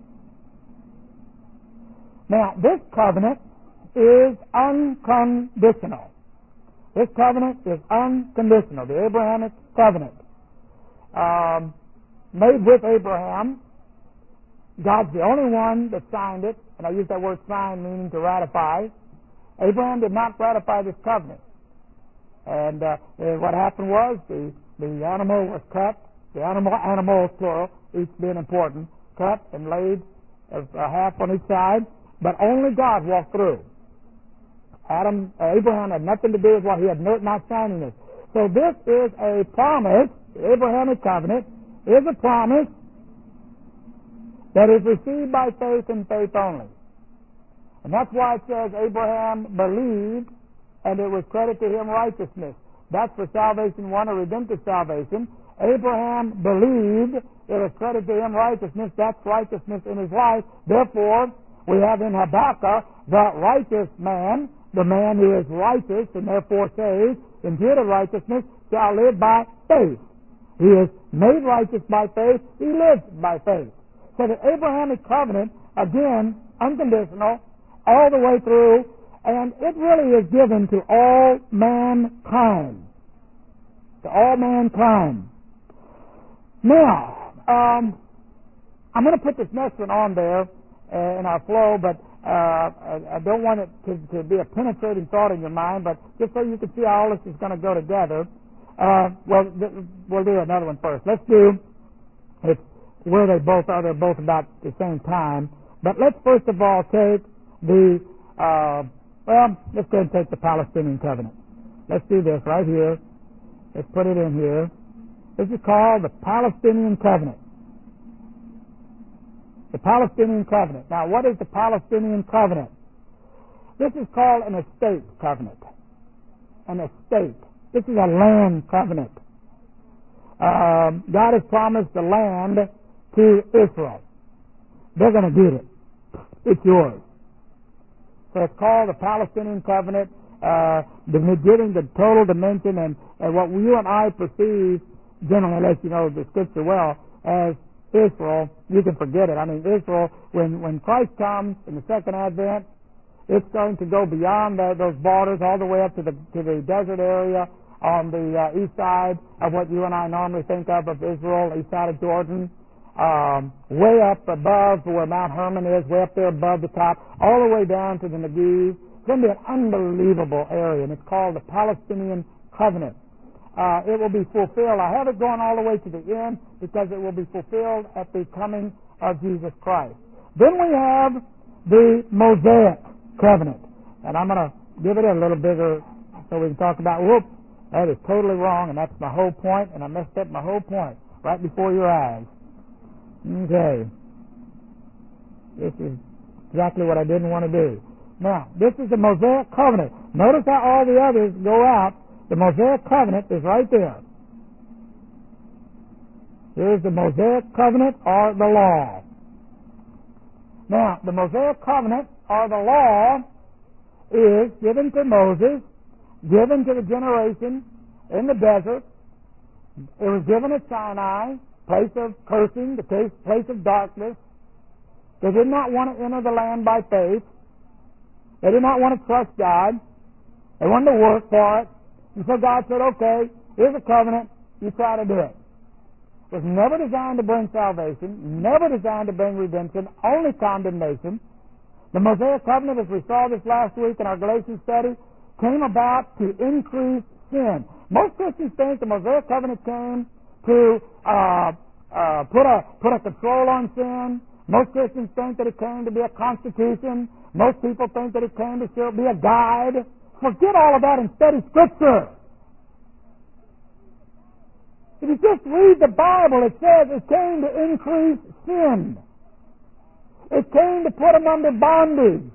Now, this covenant is unconditional. This covenant is unconditional, the Abrahamic covenant. Um, made with Abraham. God's the only one that signed it, and I use that word sign meaning to ratify. Abraham did not ratify this covenant. And uh, what happened was the, the animal was cut, the animal, animals plural, each being important, cut and laid a, a half on each side, but only God walked through. Adam, uh, Abraham had nothing to do with what he had no, not signing this. So this is a promise. The Abrahamic covenant is a promise that is received by faith and faith only. And that's why it says Abraham believed and it was credited to him righteousness. That's for salvation one, or redemptive salvation. Abraham believed, it was credited to him righteousness. That's righteousness in his life. Therefore, we have in Habakkuk the righteous man, the man who is righteous and therefore saved, imputed righteousness, shall live by faith. He is made righteous by faith. He lives by faith. So the Abrahamic covenant, again, unconditional, all the way through, and it really is given to all mankind. To all mankind. Now, um, I'm going to put this next one on there uh, in our flow, but uh, I, I don't want it to, to be a penetrating thought in your mind, but just so you can see how all this is going to go together, uh, well, th- we'll do another one first. Let's do, it's where they both are, they're both about the same time, but let's first of all take the, uh, well, let's go ahead and take the Palestinian covenant. Let's do this right here. Let's put it in here. This is called the Palestinian covenant. The Palestinian covenant. Now, what is the Palestinian covenant? This is called an estate covenant. An estate. This is a land covenant. Um, God has promised the land to Israel. They're going to get it. It's yours. So it's called the Palestinian covenant, uh, giving the total dimension and, and what you and I perceive, generally, unless you know the Scripture well, as Israel. You can forget it. I mean, Israel, when, when Christ comes in the second advent, it's going to go beyond the, those borders all the way up to the to the desert area on the uh, east side of what you and I normally think of of Israel, east side of Jordan. Um, way up above where Mount Hermon is, way up there above the top, all the way down to the Negev. It's going to be an unbelievable area, and it's called the Palestinian Covenant. Uh, it will be fulfilled. I have it going all the way to the end because it will be fulfilled at the coming of Jesus Christ. Then we have the Mosaic Covenant, and I'm going to give it a little bigger so we can talk about, whoop, that is totally wrong, and that's my whole point, and I messed up my whole point right before your eyes. Okay. This is exactly what I didn't want to do. Now, this is the Mosaic Covenant. Notice how all the others go out. The Mosaic Covenant is right there. Here's the Mosaic Covenant or the law. Now, the Mosaic Covenant or the law is given to Moses, given to the generation in the desert. It was given at Sinai, place of cursing, the place, place of darkness. They did not want to enter the land by faith. They did not want to trust God. They wanted to work for it. And so God said, okay, here's a covenant. You try to do it. It was never designed to bring salvation, never designed to bring redemption, only condemnation. The Mosaic covenant, as we saw this last week in our Galatians study, came about to increase sin. Most Christians think the Mosaic covenant came to uh, uh, put a put a control on sin. Most Christians think that it came to be a constitution. Most people think that it came to be a guide. Forget all of that and study Scripture. If you just read the Bible, it says it came to increase sin. It came to put them under bondage.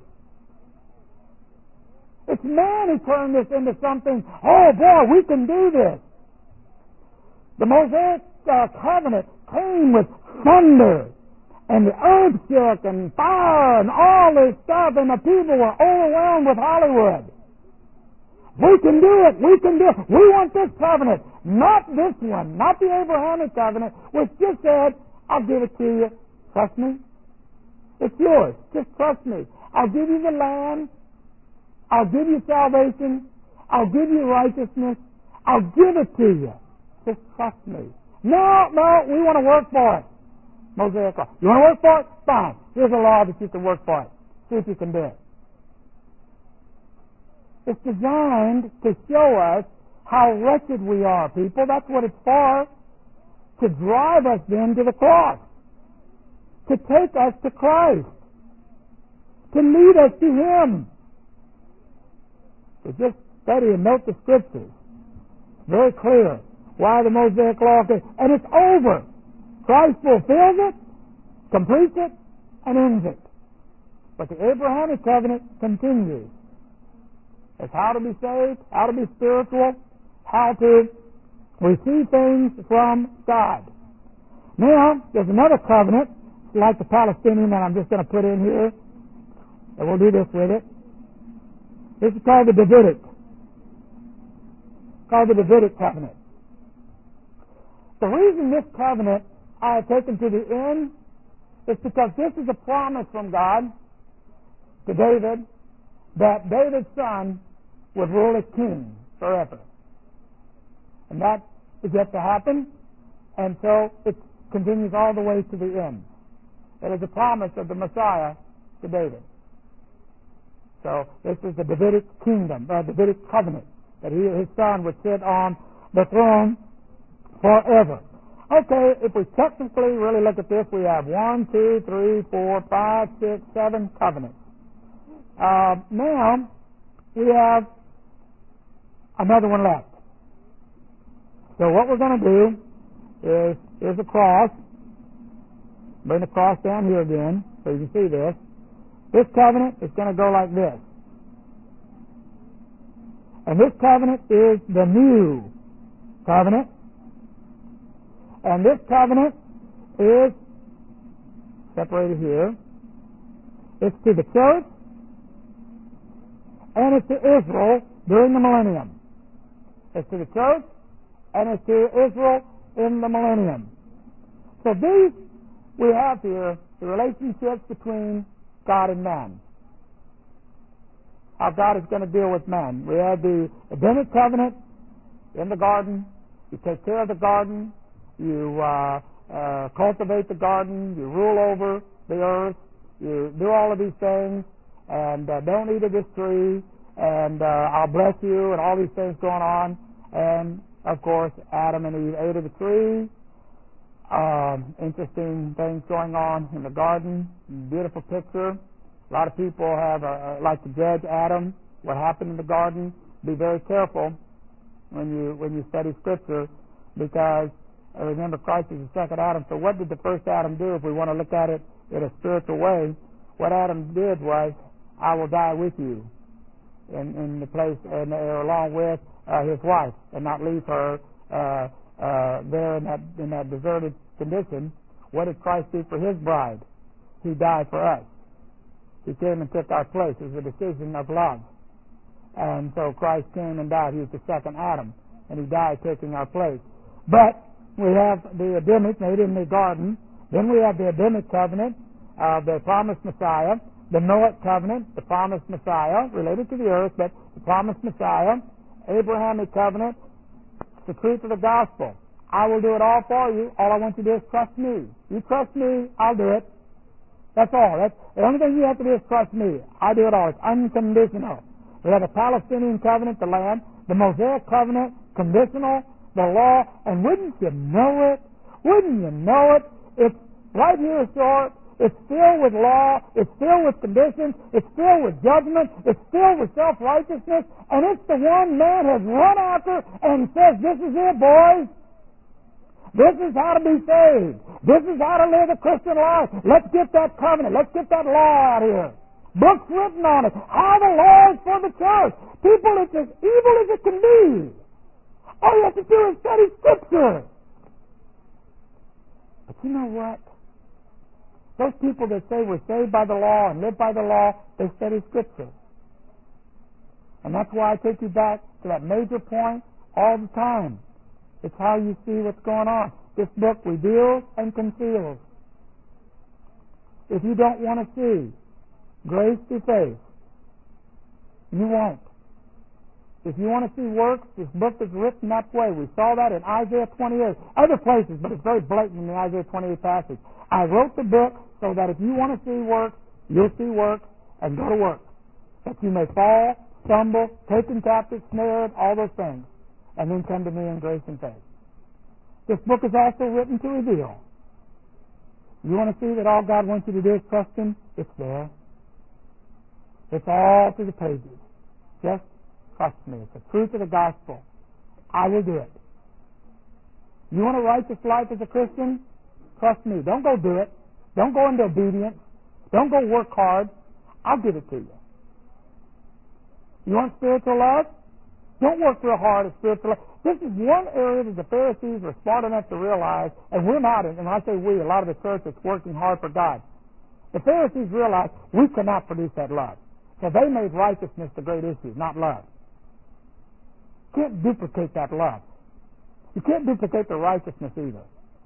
It's man who turned this into something, oh boy, we can do this. The Mosaic uh, covenant came with thunder and the earth shook and fire and all this stuff, and the people were overwhelmed with Hollywood. We can do it. We can do it. We want this covenant. Not this one. Not the Abrahamic covenant, which just said, I'll give it to you. Trust me. It's yours. Just trust me. I'll give you the land. I'll give you salvation. I'll give you righteousness. I'll give it to you. Just trust me. No, no, we want to work for it. Mosaic law. You want to work for it? Fine. Here's a law that you can work for it. See if you can do it. It's designed to show us how wretched we are, people. That's what it's for. To drive us then to the cross. To take us to Christ. To lead us to Him. So just study and note the Scriptures. Very clear why the Mosaic law came. And it's over. Christ fulfills it, completes it, and ends it. But the Abrahamic covenant continues. It's how to be saved, how to be spiritual, how to receive things from God. Now, there's another covenant, like the Palestinian that I'm just going to put in here, and we'll do this with it. This is called the Davidic. Called the Davidic covenant. The reason this covenant I have taken to the end is because this is a promise from God to David that David's son would rule as king forever. And that is yet to happen, and so it continues all the way to the end. It is a promise of the Messiah to David. So this is the Davidic kingdom, the Davidic covenant, that he, his son would sit on the throne forever. Okay, if we technically really look at this, we have one, two, three, four, five, six, seven covenants. Uh, now, we have another one left. So what we're going to do is, here's a cross. Bring the cross down here again so you can see this. This covenant is going to go like this. And this covenant is the new covenant. And this covenant is separated here. It's to the church and it's to Israel during the millennium. It's to the church and it's to Israel in the millennium. So these we have here the relationships between God and man. How God is going to deal with man. We have the Edenic covenant in the garden. You take care of the garden. You uh, uh, cultivate the garden. You rule over the earth. You do all of these things. And uh, don't eat of this tree. And uh, I'll bless you. And all these things going on. And, of course, Adam and Eve ate of the tree. Um, interesting things going on in the garden. Beautiful picture. A lot of people have uh, like to judge Adam, what happened in the garden. Be very careful when you when you study Scripture, because uh, remember Christ is the second Adam. So what did the first Adam do? If we want to look at it in a spiritual way, what Adam did was, I will die with you in, in the place and uh, along with uh, his wife, and not leave her uh, uh, there in that in that deserted condition. What did Christ do for his bride? He died for us. He came and took our place. It was a decision of love. And so Christ came and died. He was the second Adam. And he died taking our place. But we have the Edenic made in the garden. Then we have the Edenic covenant, uh, the promised Messiah. The Noahic covenant, the promised Messiah, related to the earth, but the promised Messiah. Abrahamic covenant, it's the truth of the gospel. I will do it all for you. All I want you to do is trust me. You trust me, I'll do it. That's all. That's the only thing you have to do is trust me. I do it all. It's unconditional. We have the Palestinian covenant, the land, the Mosaic covenant, conditional, the law, and wouldn't you know it? Wouldn't you know it? It's right here short. It's filled with law. It's filled with conditions. It's filled with judgment. It's filled with self-righteousness. And it's the one man has run after and says, this is it, boys. This is how to be saved. This is how to live a Christian life. Let's get that covenant. Let's get that law out here. Books written on it. How the law is for the church. People, it's as evil as it can be. All you have to do is study Scripture. But you know what? Those people that say we're saved by the law and live by the law, they study Scripture. And that's why I take you back to that major point all the time. It's how you see what's going on. This book reveals and conceals. If you don't want to see grace through faith, you won't. If you want to see works, this book is written that way. We saw that in Isaiah twenty-eight. Other places, but it's very blatant in the Isaiah twenty-eight passage. I wrote the book so that if you want to see works, you'll see works and go to work. That you may fall, stumble, taken captive, snared, all those things. And then come to me in grace and faith. This book is also written to reveal. You want to see that all God wants you to do is trust Him? It's there. It's all through the pages. Just trust me. It's the truth of the gospel. I will do it. You want a righteous life as a Christian? Trust me. Don't go do it. Don't go into obedience. Don't go work hard. I'll give it to you. You want spiritual love? Don't work real hard at spiritual love. This is one area that the Pharisees were smart enough to realize, and we're not, and when I say we, a lot of the church that's working hard for God. The Pharisees realized we cannot produce that love. So they made righteousness the great issue, not love. You can't duplicate that love. You can't duplicate the righteousness either.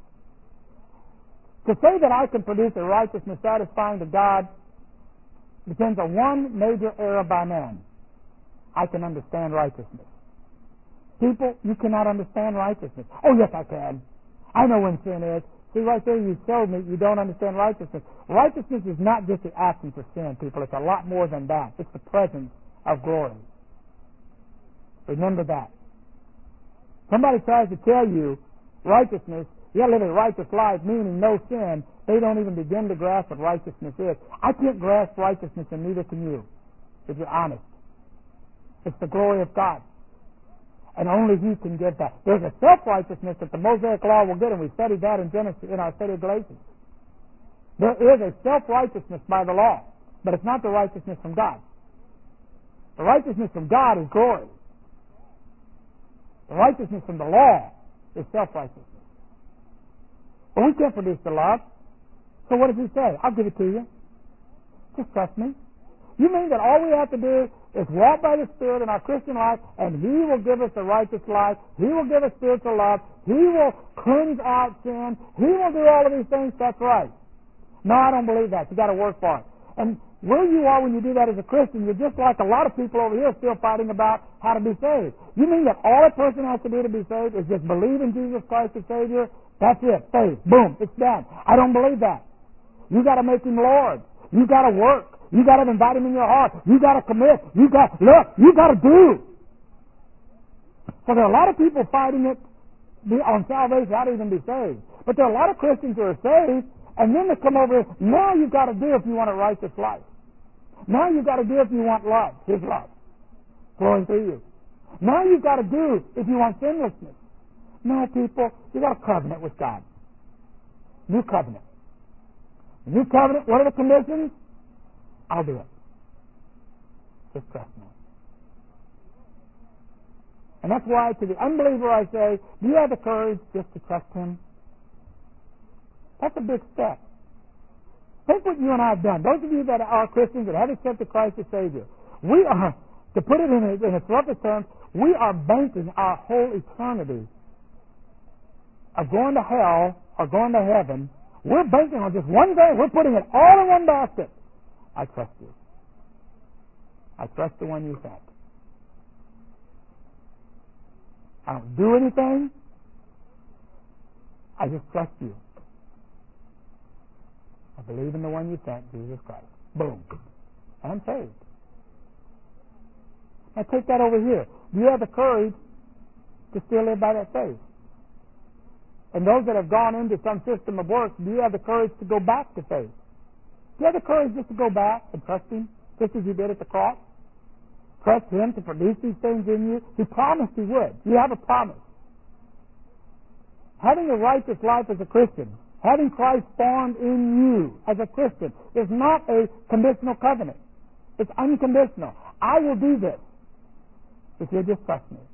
To say that I can produce a righteousness satisfying to God depends on one major error by man. I can understand righteousness. People, you cannot understand righteousness. Oh, yes, I can. I know when sin is. See, right there you showed me you don't understand righteousness. Righteousness is not just the absence of sin, people. It's a lot more than that. It's the presence of glory. Remember that. Somebody tries to tell you righteousness, you live a righteous life, meaning no sin, they don't even begin to grasp what righteousness is. I can't grasp righteousness, and neither can you, if you're honest. It's the glory of God. And only He can give that. There's a self-righteousness that the Mosaic Law will get, and we studied that in Genesis, in our study of Galatians. There is a self-righteousness by the law, but it's not the righteousness from God. The righteousness from God is glory. The righteousness from the law is self-righteousness. But we can't produce the love. So what does He say? I'll give it to you. Just trust me. You mean that all we have to do is walk by the Spirit in our Christian life, and He will give us a righteous life. He will give us spiritual love. He will cleanse out sin. He will do all of these things. That's right. No, I don't believe that. You got to work for it. And where you are when you do that as a Christian, you're just like a lot of people over here still fighting about how to be saved. You mean that all a person has to do to be saved is just believe in Jesus Christ as Savior? That's it. Faith. Boom. It's done. I don't believe that. You got to make Him Lord. You got to work. You got to invite Him in your heart. You got to commit. You got look. You got to do. So there are a lot of people fighting it on salvation, how to even be saved. But there are a lot of Christians who are saved, and then they come over here. Now you've got to do if you want a righteous life. Now you've got to do if you want love, His love, flowing through you. Now you've got to do if you want sinlessness. No, people, you got a covenant with God. New covenant. New covenant. What are the conditions? I'll do it. Just trust me. And that's why to the unbeliever I say, do you have the courage just to trust Him? That's a big step. Think what you and I have done. Those of you that are Christians that have accepted Christ as Savior, we are, to put it in, a, in its roughest terms, we are banking our whole eternity of going to hell or going to heaven. We're banking on just one thing. We're putting it all in one basket. I trust you. I trust the one you sent. I don't do anything. I just trust you. I believe in the one you sent, Jesus Christ. Boom. And I'm saved. Now take that over here. Do you have the courage to still live by that faith? And those that have gone into some system of works, do you have the courage to go back to faith? Do you have the courage just to go back and trust Him, just as you did at the cross? Trust Him to produce these things in you? He promised He would. You have a promise. having a righteous life as a Christian, having Christ formed in you as a Christian, is not a conditional covenant. It's unconditional. I will do this if you just trust me.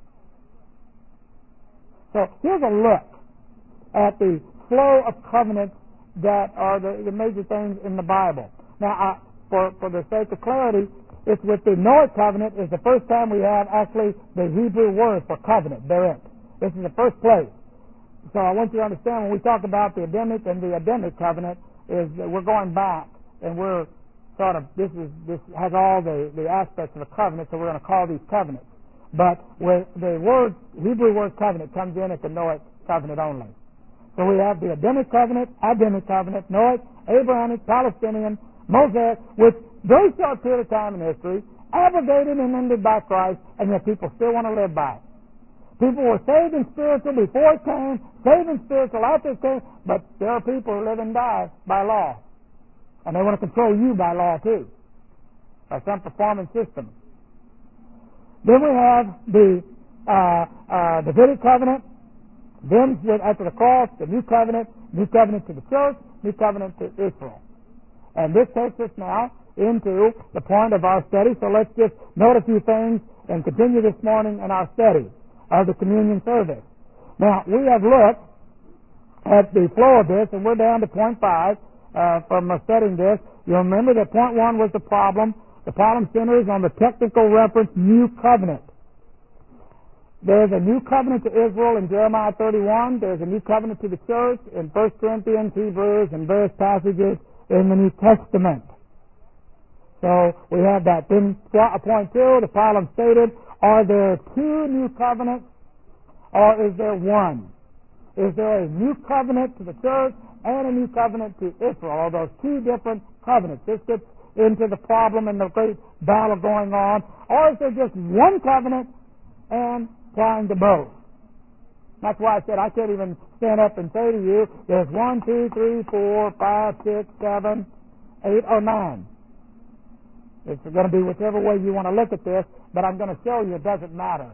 So here's a look at the flow of covenants that are the, the major things in the Bible. Now, I, for, for the sake of clarity, it's with the Noahic covenant is the first time we have actually the Hebrew word for covenant, berith. This is the first place. So I want you to understand when we talk about the Adamic and the Adamic covenant is that we're going back and we're sort of, this is this has all the, the aspects of a covenant, so we're going to call these covenants. But with the word, Hebrew word covenant comes in at the Noahic covenant only. So we have the Adamic covenant, Adamic covenant, Noahic, Abrahamic, Palestinian, Mosaic, which very short period of time in history, abrogated and ended by Christ, and yet people still want to live by it. People were saved in spiritual before it came, saved in spiritual after it came, but there are people who live and die by law. And they want to control you by law too, by some performance system. Then we have the uh, uh, Davidic covenant. Then, with, after the cross, the new covenant, new covenant to the church, new covenant to Israel. And this takes us now into the point of our study. So let's just note a few things and continue this morning in our study of the communion service. Now, we have looked at the flow of this, and we're down to point five uh, from studying this. You'll remember that point one was the problem. The problem centers on the technical reference, new covenant. There's a new covenant to Israel in Jeremiah thirty-one. There's a new covenant to the church in First Corinthians, Hebrews, and various passages in the New Testament. So we have that. Then point two, the problem stated, are there two new covenants or is there one? Is there a new covenant to the church and a new covenant to Israel? Are those two different covenants? This gets into the problem and the great battle going on. Or is there just one covenant and applying to both? That's why I said I can't even stand up and say to you, there's one, two, three, four, five, six, seven, eight, or nine. It's going to be whichever way you want to look at this, but I'm going to show you it doesn't matter.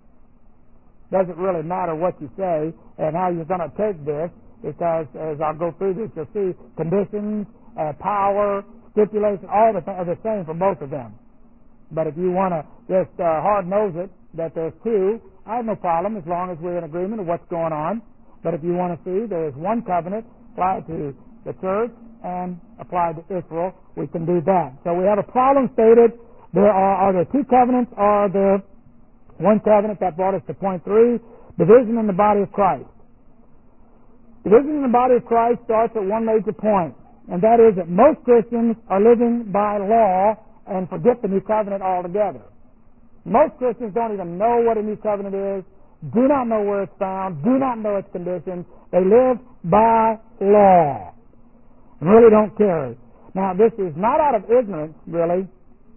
It doesn't really matter what you say and how you're going to take this, because as I'll go through this, you'll see conditions, uh, power, stipulation, all the th- are the same for both of them. But if you want to just uh, hard-nose it, that there's two, I have no problem as long as we're in agreement of what's going on. But if you want to see there's one covenant applied to the church and applied to Israel, we can do that. So we have a problem stated. There are, are there two covenants? Are there one covenant? That brought us to point three, division in the body of Christ. Division in the body of Christ starts at one major point, and that is that most Christians are living by law and forget the new covenant altogether. Most Christians don't even know what a new covenant is, do not know where it's found, do not know its conditions. They live by law and really don't care. Now, this is not out of ignorance, really,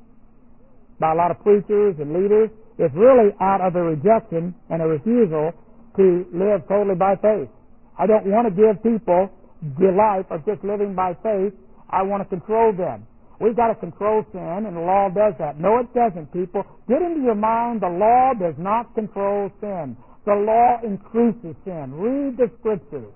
by a lot of preachers and leaders. It's really out of a rejection and a refusal to live totally by faith. I don't want to give people the life of just living by faith. I want to control them. We've got to control sin, and the law does that. No, it doesn't, people. Get into your mind, the law does not control sin. The law increases sin. Read the Scriptures.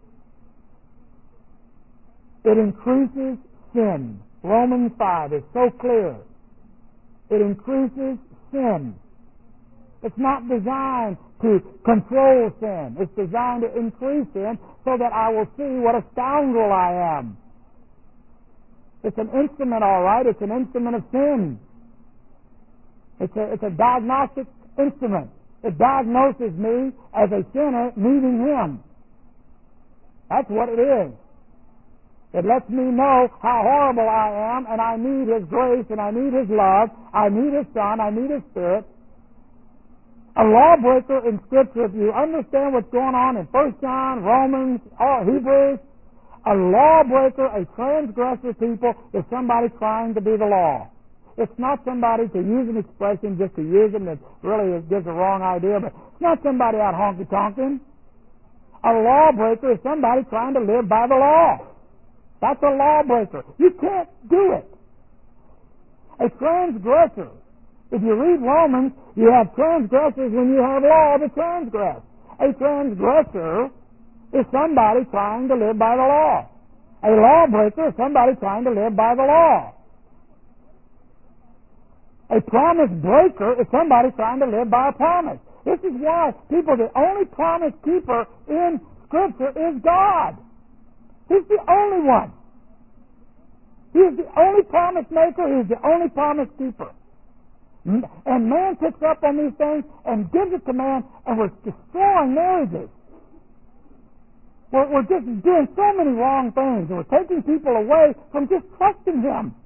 It increases sin. Romans five is so clear. It increases sin. It's not designed to control sin. It's designed to increase sin so that I will see what a scoundrel I am. It's an instrument, all right. It's an instrument of sin. It's a, it's a diagnostic instrument. It diagnoses me as a sinner needing Him. That's what it is. It lets me know how horrible I am, and I need His grace, and I need His love. I need His Son. I need His Spirit. A lawbreaker in Scripture, if you understand what's going on in First John, Romans, or Hebrews, a lawbreaker, a transgressor people, is somebody trying to be the law. It's not somebody, to use an expression just to use it, that really gives a wrong idea, but it's not somebody out honky-tonking. A lawbreaker is somebody trying to live by the law. That's a lawbreaker. You can't do it. A transgressor, if you read Romans, you have transgressors when you have law to transgress. A transgressor is somebody trying to live by the law. A lawbreaker is somebody trying to live by the law. A promise breaker is somebody trying to live by a promise. This is why people, the only promise keeper in Scripture is God. He's the only one. He is the only promise maker. He is the only promise keeper. And man picks up on these things and gives it to man, and we're destroying marriages. We're, we're just doing so many wrong things, and we're taking people away from just trusting Him.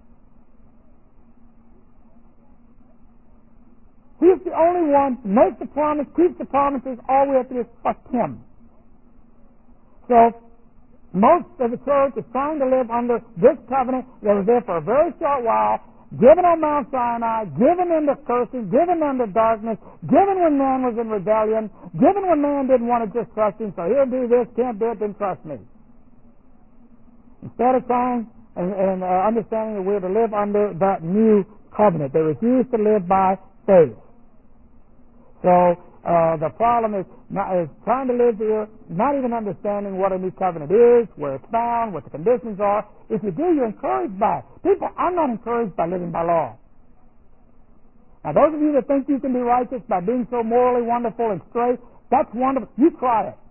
He's the only one who makes the promise, keeps the promises. All we have to do is trust Him. So, most of the church is trying to live under this covenant that was there for a very short while, given on Mount Sinai, given into cursing, given under darkness, given when man was in rebellion, given when man didn't want to just trust Him, so he'll do this, can't do it, then trust me. Instead of trying and, and uh, understanding that we're to live under the new covenant, they refuse to live by faith. So uh, the problem is, not, is trying to live here, not even understanding what a new covenant is, where it's found, what the conditions are. If you do, you're encouraged by it. People, I'm not encouraged by living by law. Now, those of you that think you can be righteous by being so morally wonderful and straight, that's wonderful. You try it.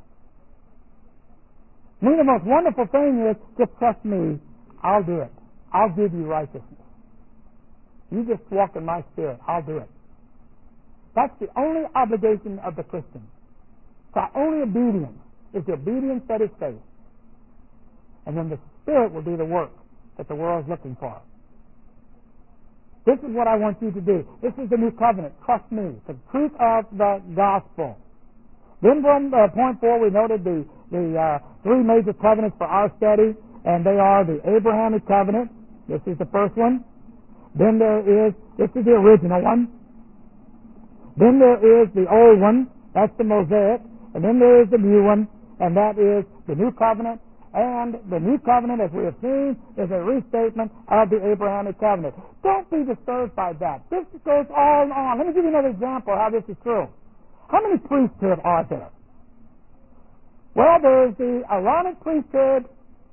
Me, the most wonderful thing is, just trust me. I'll do it. I'll give you righteousness. You just walk in my spirit. I'll do it. That's the only obligation of the Christian. So our only obedience is the obedience that is faith. And then the Spirit will do the work that the world is looking for. This is what I want you to do. This is the new covenant. Trust me. The truth of the gospel. Then from uh, point four, we noted the, the uh, three major covenants for our study, and they are the Abrahamic covenant. This is the first one. Then there is, this is the original one. Then there is the old one, that's the Mosaic, and then there is the new one, and that is the new covenant. And the new covenant, as we have seen, is a restatement of the Abrahamic covenant. Don't be disturbed by that. This goes on and on. Let me give you another example of how this is true. How many priesthoods are there? Well, there is the Aaronic priesthood,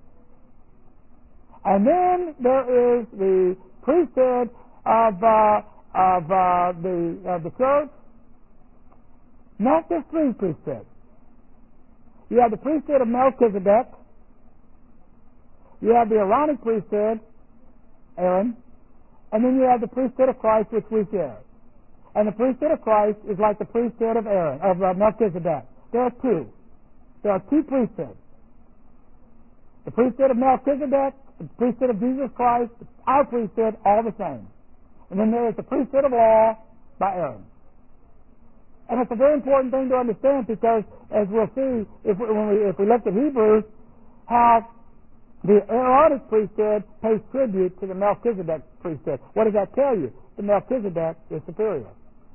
and then there is the priesthood of uh, of uh, the of the church. Not just three priesthoods. You have the priesthood of Melchizedek. You have the Aaronic priesthood, Aaron, and then you have the priesthood of Christ, which we share. And the priesthood of Christ is like the priesthood of Aaron, of uh, Melchizedek. There are two. There are two priesthoods. The priesthood of Melchizedek, the priesthood of Jesus Christ, our priesthood, all the same. And then there is the priesthood of law by Aaron. And it's a very important thing to understand because, as we'll see if we, when we, if we look at Hebrews, how the Aaronic priesthood pays tribute to the Melchizedek priesthood. What does that tell you? The Melchizedek is superior.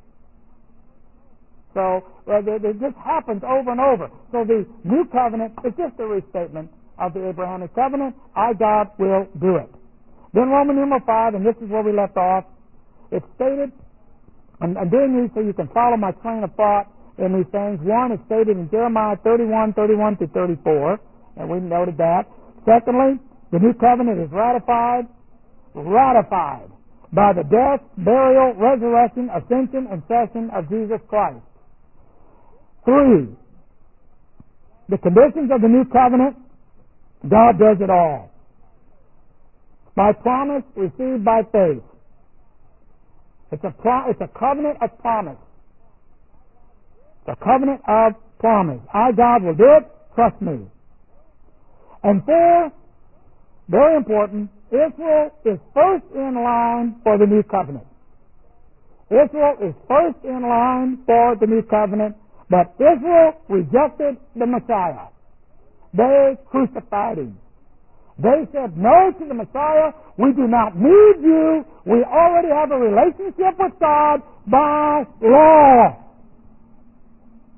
So well, it just happens over and over. So the new covenant is just a restatement of the Abrahamic covenant. I, God, will do it. Then Roman numeral five, and this is where we left off. It's stated, and I'm doing these so you can follow my train of thought in these things. One is stated in Jeremiah thirty-one, thirty-one to thirty-four, and we noted that. Secondly, the new covenant is ratified, ratified by the death, burial, resurrection, ascension, and session of Jesus Christ. Three, the conditions of the new covenant, God does it all. By promise, received by faith. It's a, pro- it's a covenant of promise. It's a covenant of promise. I, God, will do it. Trust me. And four, very important, Israel is first in line for the new covenant. Israel is first in line for the new covenant, but Israel rejected the Messiah. They crucified him. They said no to the Messiah. We do not need you. We already have a relationship with God by law.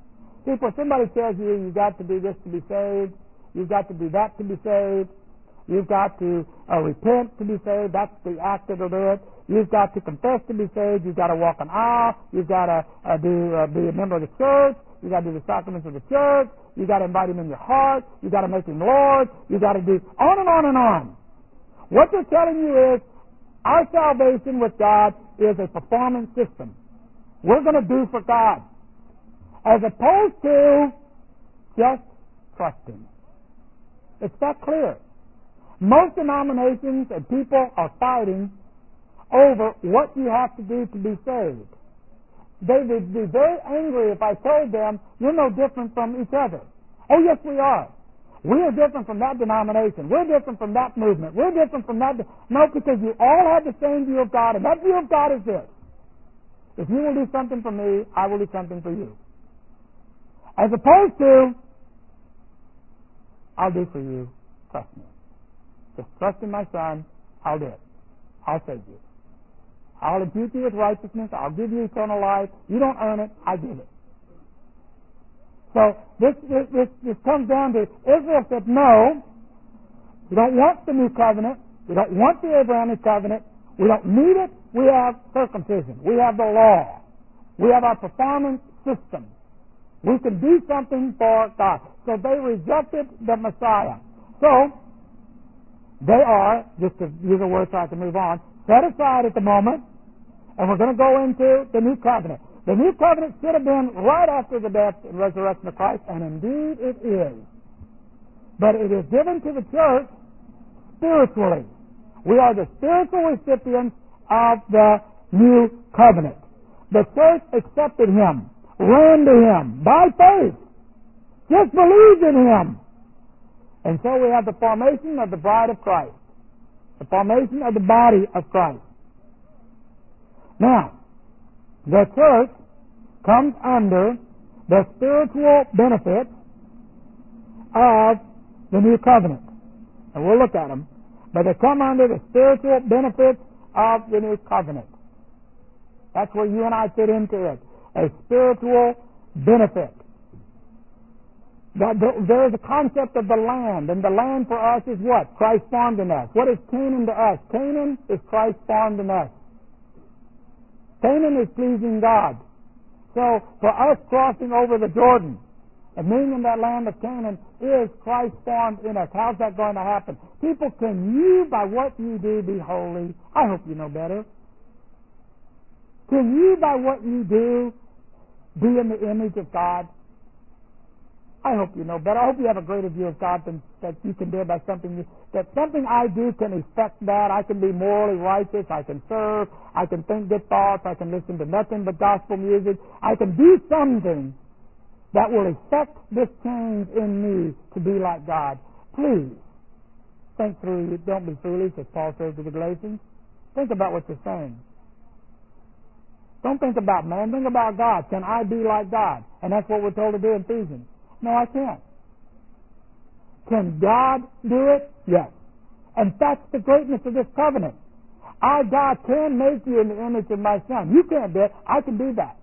See, if somebody tells you you've got to do this to be saved, you've got to do that to be saved, You've got to uh, repent to be saved. That's the act that'll do it. You've got to confess to be saved. You've got to walk an aisle. You've got to uh, do uh, be a member of the church. You've got to do the sacraments of the church. You've got to invite Him in your heart. You've got to make Him Lord. You've got to do on and on and on. What they're telling you is our salvation with God is a performance system. We're going to do for God, as opposed to just trusting. It's that clear. Most denominations and people are fighting over what you have to do to be saved. They would be very angry if I told them, you're no different from each other. Oh, yes, we are. We are different from that denomination. We're different from that movement. We're different from that. De- no, because you all have the same view of God, and that view of God is this. If you will do something for me, I will do something for you. As opposed to, I'll do for you, trust me. Just trust in my Son, I'll do it. I'll save you. I'll impute you with righteousness. I'll give you eternal life. You don't earn it. I give it. So this, this, this, this comes down to Israel said, no, we don't want the new covenant. We don't want the Abrahamic covenant. We don't need it. We have circumcision. We have the law. We have our performance system. We can do something for God. So they rejected the Messiah. So they are, just to use a word so I can move on, set aside at the moment, and we're going to go into the new covenant. The new covenant should have been right after the death and resurrection of Christ, and indeed it is. But it is given to the church spiritually. We are the spiritual recipients of the new covenant. The church accepted Him, ran to Him by faith, just believed in Him. And so we have the formation of the bride of Christ, the formation of the body of Christ. Now, the church comes under the spiritual benefits of the new covenant. And we'll look at them. But they come under the spiritual benefits of the new covenant. That's where you and I fit into it. A spiritual benefit. There is a concept of the land, and the land for us is what? Christ formed in us. What is Canaan to us? Canaan is Christ formed in us. Canaan is pleasing God. So for us crossing over the Jordan and being in that land of Canaan is Christ formed in us. How's that going to happen? People, can you, by what you do, be holy? I hope you know better. Can you, by what you do, be in the image of God? I hope you know better. I hope you have a greater view of God than that you can do by something you, that something I do can affect that. I can be morally righteous. I can serve. I can think good thoughts. I can listen to nothing but gospel music. I can do something that will affect this change in me to be like God. Please think through. Don't be foolish, as Paul says to the Galatians. Think about what you're saying. Don't think about man. Think about God. Can I be like God? And that's what we're told to do in Ephesians. No, I can't. Can God do it? Yes. And that's the greatness of this covenant. I, God, can make you in the image of my Son. You can't do it. I can do that.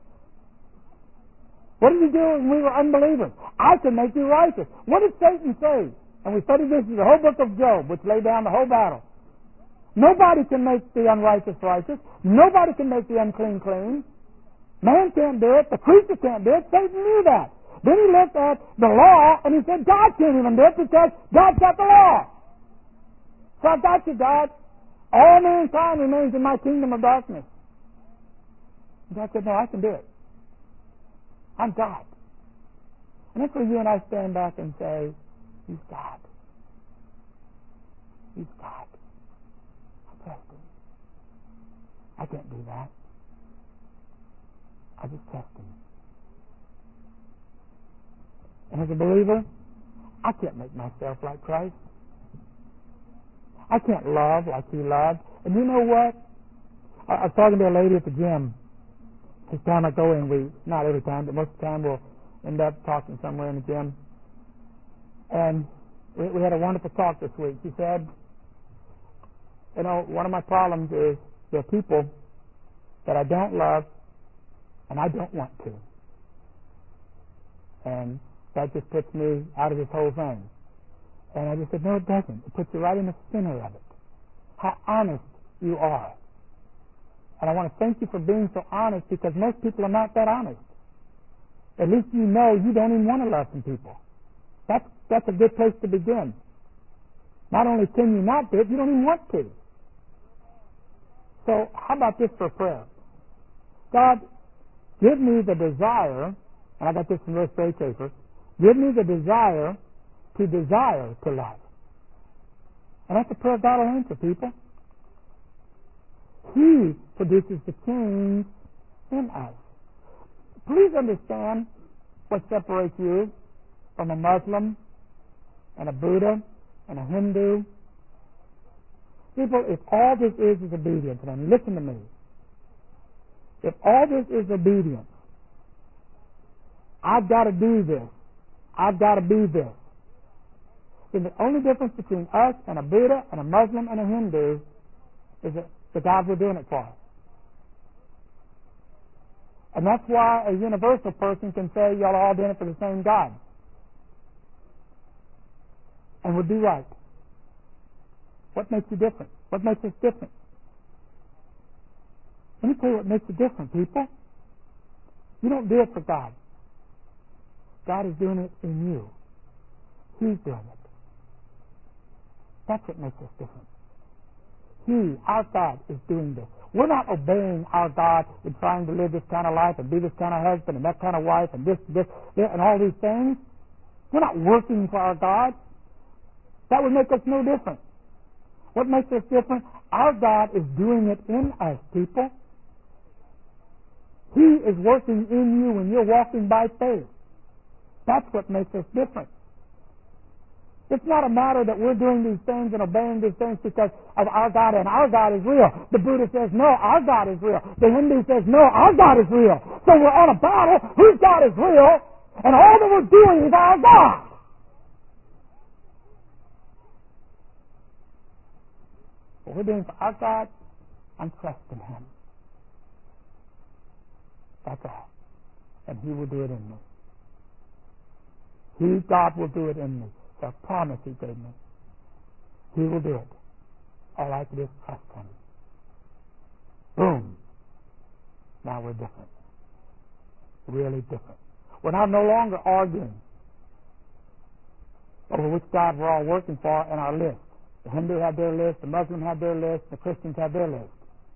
What did He do when we were unbelievers? I can make you righteous. What did Satan say? And we studied this in the whole book of Job, which laid down the whole battle. Nobody can make the unrighteous righteous. Nobody can make the unclean clean. Man can't do it. The creature can't do it. Satan knew that. Then he looked at the law and he said, God can't even do it because God's got the law. So I got you, God. All mankind remains in my kingdom of darkness. And God said, no, I can do it. I'm God. And that's where you and I stand back and say, He's God. He's God. I trust Him. I can't do that. I just trust Him. And as a believer, I can't make myself like Christ. I can't love like He loved. And you know what? I, I was talking to a lady at the gym. This time I go in, we, not every time, but most of the time we'll end up talking somewhere in the gym. And we, we had a wonderful talk this week. She said, you know, one of my problems is there are people that I don't love and I don't want to. And that just puts me out of this whole thing. And I just said, no, it doesn't. It puts you right in the center of it. How honest you are. And I want to thank you for being so honest, because most people are not that honest. At least you know you don't even want to love some people. That's, that's a good place to begin. Not only can you not do it, you don't even want to. So how about this for prayer? God, give me the desire, and I got this from Ruth Ray Chafer, give me the desire to desire to love. And that's a prayer God will answer, people. He produces the change in us. Please understand what separates you from a Muslim and a Buddha and a Hindu. People, if all this is is obedience, and listen to me, if all this is obedience, I've got to do this, I've got to be this, then the only difference between us and a Buddha and a Muslim and a Hindu is that the God we're doing it for. And that's why a universal person can say y'all are all doing it for the same God. And would be right. What makes you different? What makes us different? Let me tell you what makes you different, people. You don't do it for God. God is doing it in you. He's doing it. That's what makes us different. He, our God, is doing this. We're not obeying our God in trying to live this kind of life and be this kind of husband and that kind of wife and this, this, this and all these things. We're not working for our God. That would make us no different. What makes us different? Our God is doing it in us, people. He is working in you when you're walking by faith. That's what makes us different. It's not a matter that we're doing these things and obeying these things because of our God, and our God is real. The Buddha says, no, our God is real. The Hindu says, no, our God is real. So we're on a battle. Whose God is real? And all that we're doing is our God. What we're doing for our God, I'm trusting Him. That's all. And He will do it in me. He, God, will do it in me. The promise He gave me. He will do it. All I have to do is trust Him. Boom. Now we're different. Really different. We're now no longer arguing over which God we're all working for in our list. The Hindu had their list, the Muslim had their list, the Christians had their list.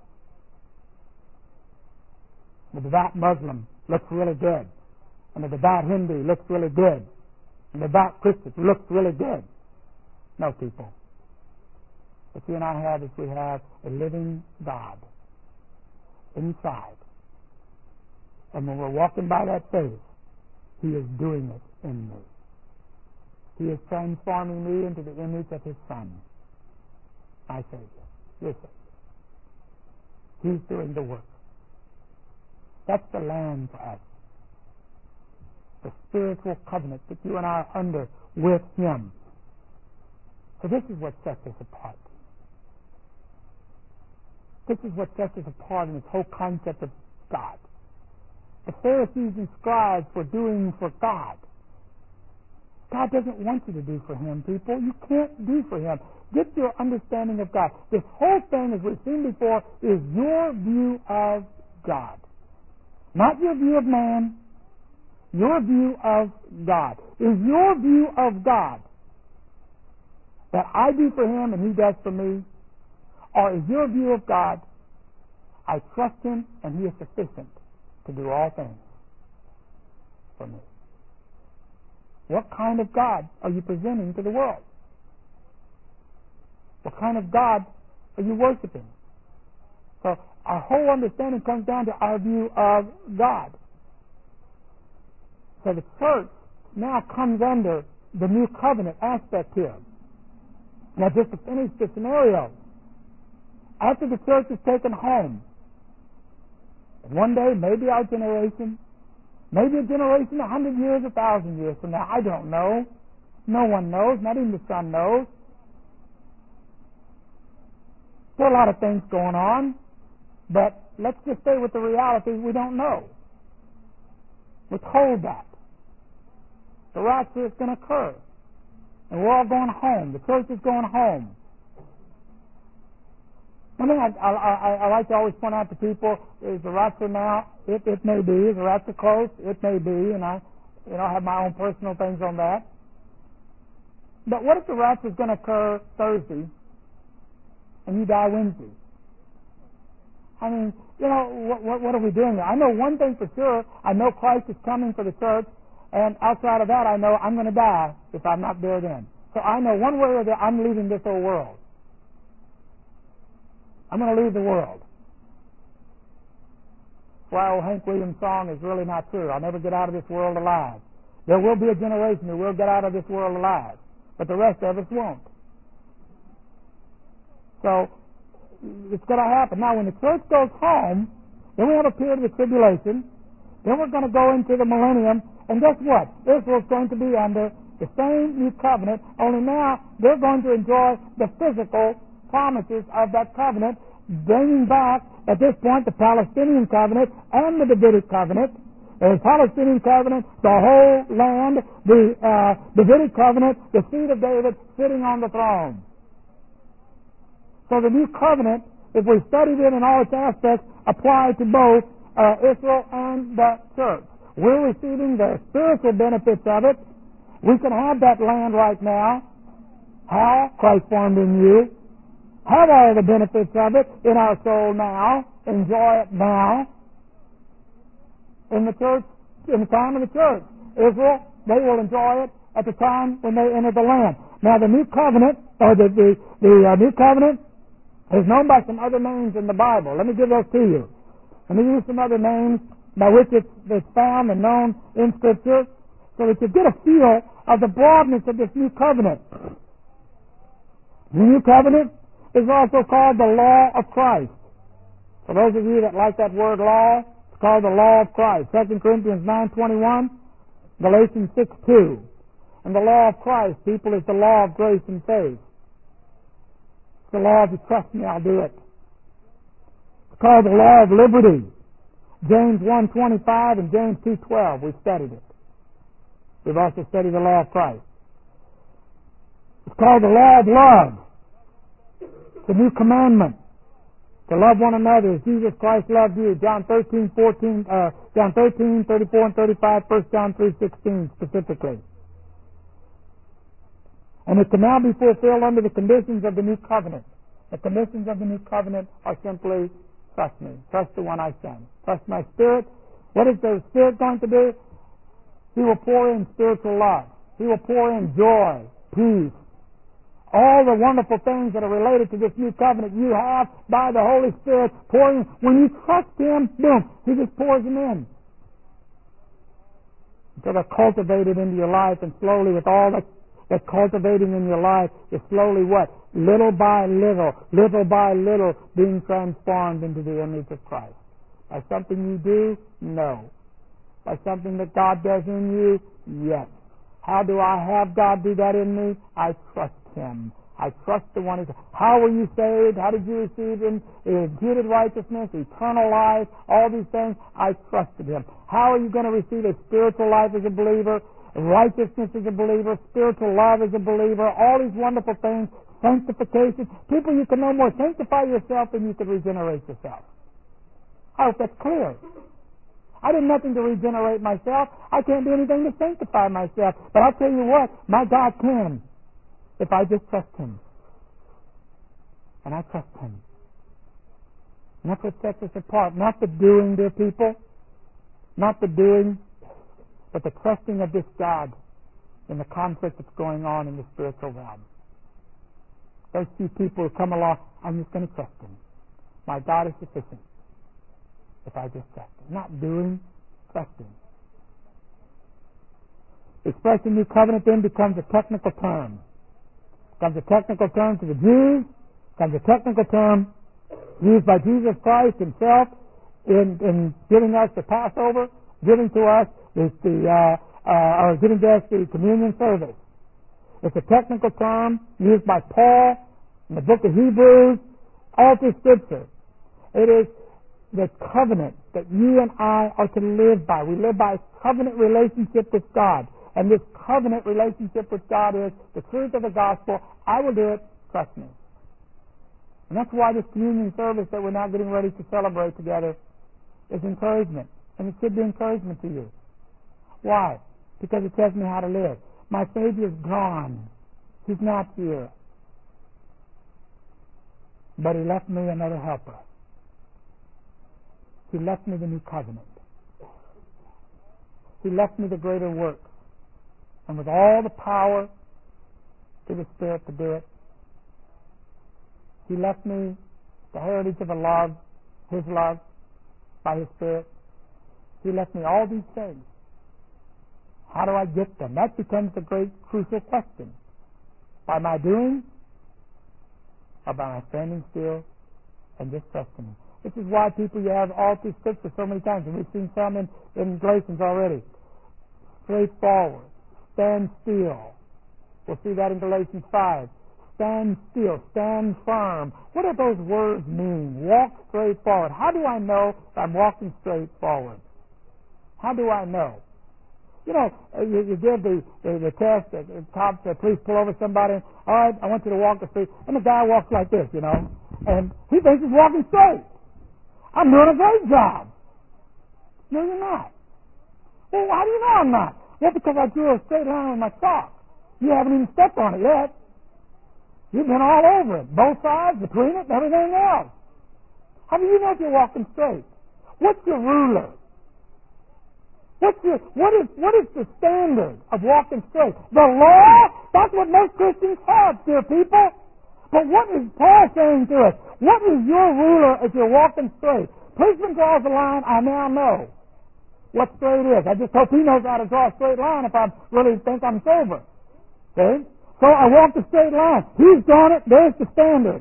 The devout Muslim looks really good, and the devout Hindu looks really good, and the devout Christian looks really good. No, people. What you and I have is we have a living God inside. And when we're walking by that faith, He is doing it in me. He is transforming me into the image of His Son, my Savior, your Savior. He's doing the work. That's the land for us. The spiritual covenant that you and I are under with Him. So this is what sets us apart. This is what sets us apart in this whole concept of God. The Pharisees and scribes were doing for God. God doesn't want you to do for Him, people. You can't do for Him. Get your understanding of God. This whole thing, as we've seen before, is your view of God. Not your view of man. Your view of God. Is your view of God that I do for Him and He does for me? Or is your view of God, I trust Him and He is sufficient to do all things for me? What kind of God are you presenting to the world? What kind of God are you worshiping? So our whole understanding comes down to our view of God. So the church now comes under the new covenant aspect here. Now just to finish the scenario, after the church is taken home, one day, maybe our generation, maybe a generation, a hundred years, a thousand years from now, I don't know. No one knows, not even the Son knows. There are a lot of things going on, but let's just stay with the reality we don't know. Withhold that. The rapture is going to occur. And we're all going home. The church is going home. One thing I, I, I, I like to always point out to people is the rapture now, it, it may be, is the rapture close? It may be, and I you know, have my own personal things on that. But what if the rapture is going to occur Thursday and you die Wednesday? I mean, you know, what, what, what are we doing there? I know one thing for sure. I know Christ is coming for the church, and outside of that, I know I'm going to die if I'm not there then. So I know one way or the other, I'm leaving this old world. I'm going to leave the world. Why old Hank Williams' song is really not true. I'll never get out of this world alive. There will be a generation who will get out of this world alive, but the rest of us won't. So it's going to happen. Now, when the church goes home, then we have a period of tribulation. Then we're going to go into the millennium, and guess what? Israel's going to be under the same new covenant, only now they're going to enjoy the physical promises of that covenant, bringing back, at this point, the Palestinian covenant and the Davidic covenant. The Palestinian covenant, the whole land, the uh, Davidic covenant, the seed of David sitting on the throne. So the new covenant, if we studied it in all its aspects, apply to both uh, Israel and the church. We're receiving the spiritual benefits of it. We can have that land right now. How? Christ formed in you. Have all the benefits of it in our soul now. Enjoy it now. In the church, in the time of the church, Israel, they will enjoy it at the time when they enter the land. Now the new covenant, or the the, the uh, new covenant, is known by some other names in the Bible. Let me give those to you. Let me use some other names by which it's, it's found and known in Scripture, so that you get a feel of the broadness of this new covenant. The new covenant is also called the law of Christ. For those of you that like that word law, it's called the law of Christ. Second Corinthians nine twenty-one, Galatians six two. And the law of Christ, people, is the law of grace and faith. It's the law of, you trust me, I'll do it. It's called the law of liberty. James one twenty-five and James two twelve, we've studied it. We've also studied the law of Christ. It's called the law of love. It's a new commandment to love one another as Jesus Christ loved you. John thirteen, fourteen, uh, John thirteen, thirty-four and thirty-five, First John three sixteen specifically. And it can now be fulfilled under the conditions of the new covenant. The conditions of the new covenant are simply trust me, trust the one I send, trust my Spirit. What is the Spirit going to do? He will pour in spiritual love. He will pour in joy, peace, all the wonderful things that are related to this new covenant you have by the Holy Spirit pouring. When you trust Him, boom, He just pours them in. Until they're cultivated into your life, and slowly with all that, that cultivating in your life is slowly what? Little by little, little by little being transformed into the image of Christ. By something you do? No. By something that God does in you? Yes. How do I have God do that in me? I trust Him. I trust the one who... How were you saved? How did you receive Him? Imputed righteousness, eternal life, all these things. I trusted Him. How are you going to receive a spiritual life as a believer, righteousness as a believer, spiritual love as a believer, all these wonderful things, sanctification? People, you can no more sanctify yourself than you could regenerate yourself. I hope that's clear. I did nothing to regenerate myself. I can't do anything to sanctify myself. But I'll tell you what, my God can, if I just trust Him. And I trust Him. And that's what sets us apart. Not the doing, dear people. Not the doing, but the trusting of this God in the conflict that's going on in the spiritual realm. Those few people who come along, I'm just going to trust Him. My God is sufficient. If I just trust Him. Not doing, trusting. The expression new covenant then becomes a technical term. Becomes a technical term to the Jews. Becomes a technical term used by Jesus Christ Himself in, in giving us the Passover, giving to us the, the uh, uh, or giving to us the communion service. It's a technical term used by Paul in the book of Hebrews, all through Scripture. It is the covenant that you and I are to live by. We live by a covenant relationship with God. And this covenant relationship with God is the truth of the gospel. I will do it. Trust me. And that's why this communion service that we're now getting ready to celebrate together is encouragement. And it should be encouragement to you. Why? Because it tells me how to live. My Savior's gone. He's not here. But He left me another helper. He left me the new covenant. He left me the greater work. And with all the power to the Spirit to do it, He left me the heritage of a love, His love, by His Spirit. He left me all these things. How do I get them? That becomes the great crucial question. By my doing, or by my standing still and just trusting Him? This is why people, you have all through Scripture so many times, and we've seen some in, in Galatians already. Straightforward. Stand still. We'll see that in Galatians five. Stand still. Stand firm. What do those words mean? Walk straight forward. How do I know if I'm walking straight forward? How do I know? You know, you, you give the, the, the test, the, the cops, the police pull over somebody, all right, I want you to walk the street, and the guy walks like this, you know, and he thinks he's walking straight. I'm doing a great job. No, you're not. Well, how do you know I'm not? Well, because I drew a straight line with my chalk. You haven't even stepped on it yet. You've been all over it, both sides, between it, and everything else. How do you know if you're walking straight? What's your ruler? What's your, what is what is the standard of walking straight? The law? That's what most Christians have, dear people. But what is Paul saying to us? What is your ruler if you're walking straight? Policeman draws a line, I now know what straight is. I just hope he knows how to draw a straight line if I really think I'm sober. Okay? So I walk the straight line. He's drawn it. There's the standard.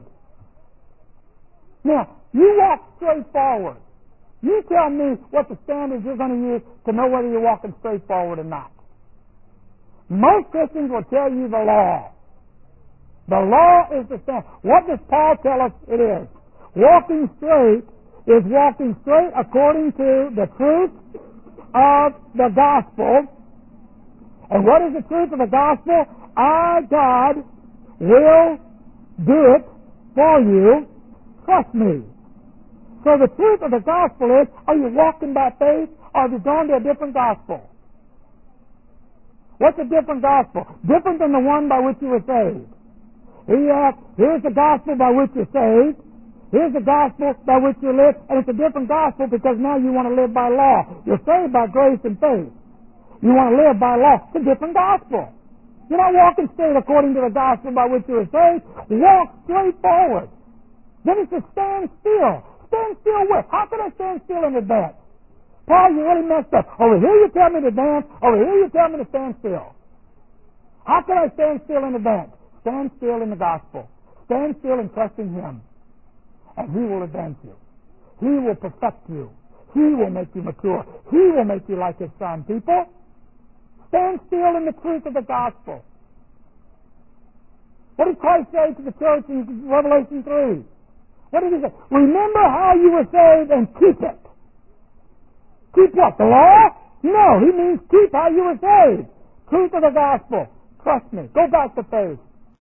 Now, you walk straight forward. You tell me what the standards you're going to use to know whether you're walking straight forward or not. Most Christians will tell you the law. The law is the standard. What does Paul tell us it is? Walking straight is walking straight according to the truth of the gospel. And what is the truth of the gospel? Our God will do it for you. Trust me. So the truth of the gospel is, are you walking by faith, or have you gone to a different gospel? What's a different gospel? Different than the one by which you were saved. Here, here's the gospel by which you're saved. Here's the gospel by which you live, and it's a different gospel because now you want to live by law. You're saved by grace and faith. You want to live by law. It's a different gospel. You're not walking straight according to the gospel by which you were saved. Walk straight forward. Then it's to stand still. Stand still with? How can I stand still in advance? Paul, you really messed up. Over here you tell me to dance. Over here you tell me to stand still. How can I stand still in advance? Stand still in the gospel. Stand still and trust in Him. And He will advance you. He will perfect you. He will make you mature. He will make you like His Son. People, stand still in the truth of the gospel. What did Christ say to the church in Revelation three? What did He say? Remember how you were saved and keep it. Keep what? The law? No, He means keep how you were saved. Truth of the gospel. Trust me. Go back to faith.